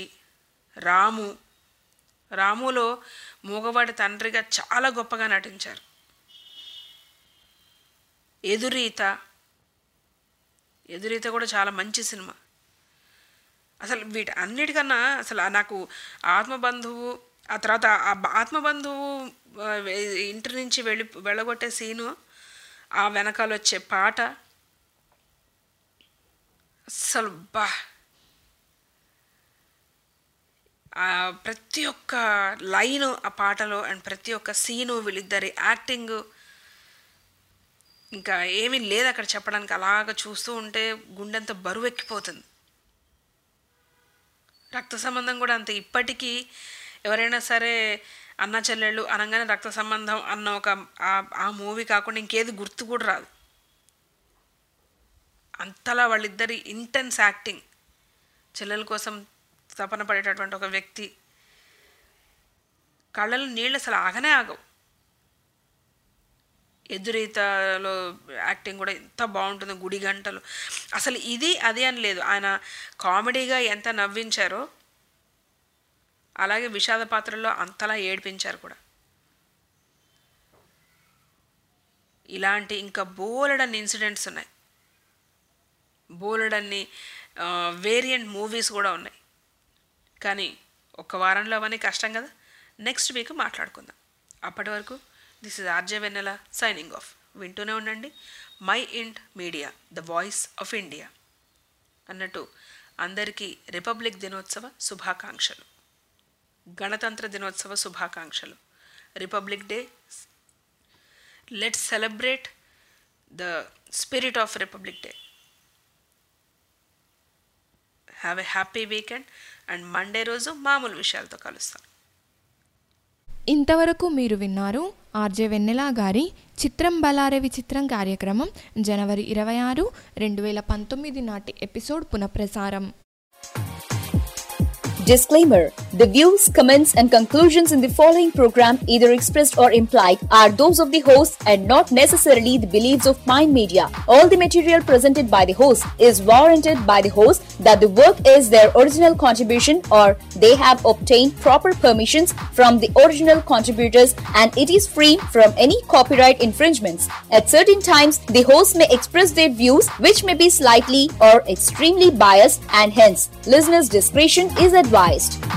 రాములో మూగవాడి తండ్రిగా చాలా గొప్పగా నటించారు. ఎదురీత కూడా చాలా మంచి సినిమా. అసలు వీటి అన్నిటికన్నా అసలు నాకు ఆత్మబంధువు, ఆ తర్వాత ఆ ఆత్మబంధువు ఇంటి నుంచి వెళ్ళగొట్టే సీను, ఆ వెనకాల వచ్చే పాట అసలు ప్రతి ఒక్క లైను ఆ పాటలో అండ్ ప్రతి ఒక్క సీను, వీళ్ళిద్దరి యాక్టింగ్ ఇంకా ఏమీ లేదు అక్కడ చెప్పడానికి. అలాగ చూస్తూ ఉంటే గుండెంత బరువు ఎక్కిపోతుంది. రక్త సంబంధం కూడా అంతే. ఇప్పటికీ ఎవరైనా సరే అన్న చెల్లెళ్ళు అనగానే రక్త సంబంధం అన్న ఒక ఆ మూవీ కాకుండా ఇంకేది గుర్తు కూడా రాదు. అంతలా వాళ్ళిద్దరి ఇంటెన్స్ యాక్టింగ్. చెల్లెల కోసం తపన పడేటటువంటి ఒక వ్యక్తి కళ్ళలో నీళ్ళు అసలు ఆగనే ఆగవు. ఎదురీతలో యాక్టింగ్ కూడా ఎంత బాగుంటుందో, గుడిగంటలు అసలు ఇది అది అని లేదు. ఆయన కామెడీగా ఎంత నవ్వించారో అలాగే విషాద పాత్రలో అంతలా ఏడిపించారు కూడా. ఇలాంటి ఇంకా బోలెడన్ని ఇన్సిడెంట్స్ ఉన్నాయి, బోలెడన్ని వేరియంట్ మూవీస్ కూడా ఉన్నాయి. కానీ ఒక వారంలో అవన్నీ కష్టం కదా. నెక్స్ట్ వీక్ మాట్లాడుకుందాం. అప్పటి వరకు this is RJ Vennela signing off. వింటూనే ఉండండి Mind Media, the voice of India. అన్నట్టు అందరికీ రిపబ్లిక్ దినోత్సవ శుభాకాంక్షలు, గణతంత్ర దినోత్సవ శుభాకాంక్షలు. Republic Day, let's celebrate the spirit of Republic Day. Have a happy weekend and Monday రోజు మామూలు విషయాలతో కలుస్తాను. ఇంతవరకు మీరు విన్నారు ఆర్జే వెన్నెల గారి చిత్రం బలారే విచిత్రం కార్యక్రమం జనవరి 26, 2019 నాటి ఎపిసోడ్ పునఃప్రసారం. Disclaimer: the views, comments, and conclusions in the following program, either expressed or implied, are those of the host and not necessarily the beliefs of Mind Media. All the material presented by the host is warranted by the host that the work is their original contribution or they have obtained proper permissions from the original contributors and it is free from any copyright infringements. At certain times, the host may express their views which may be slightly or extremely biased, and hence listeners' discretion is advised.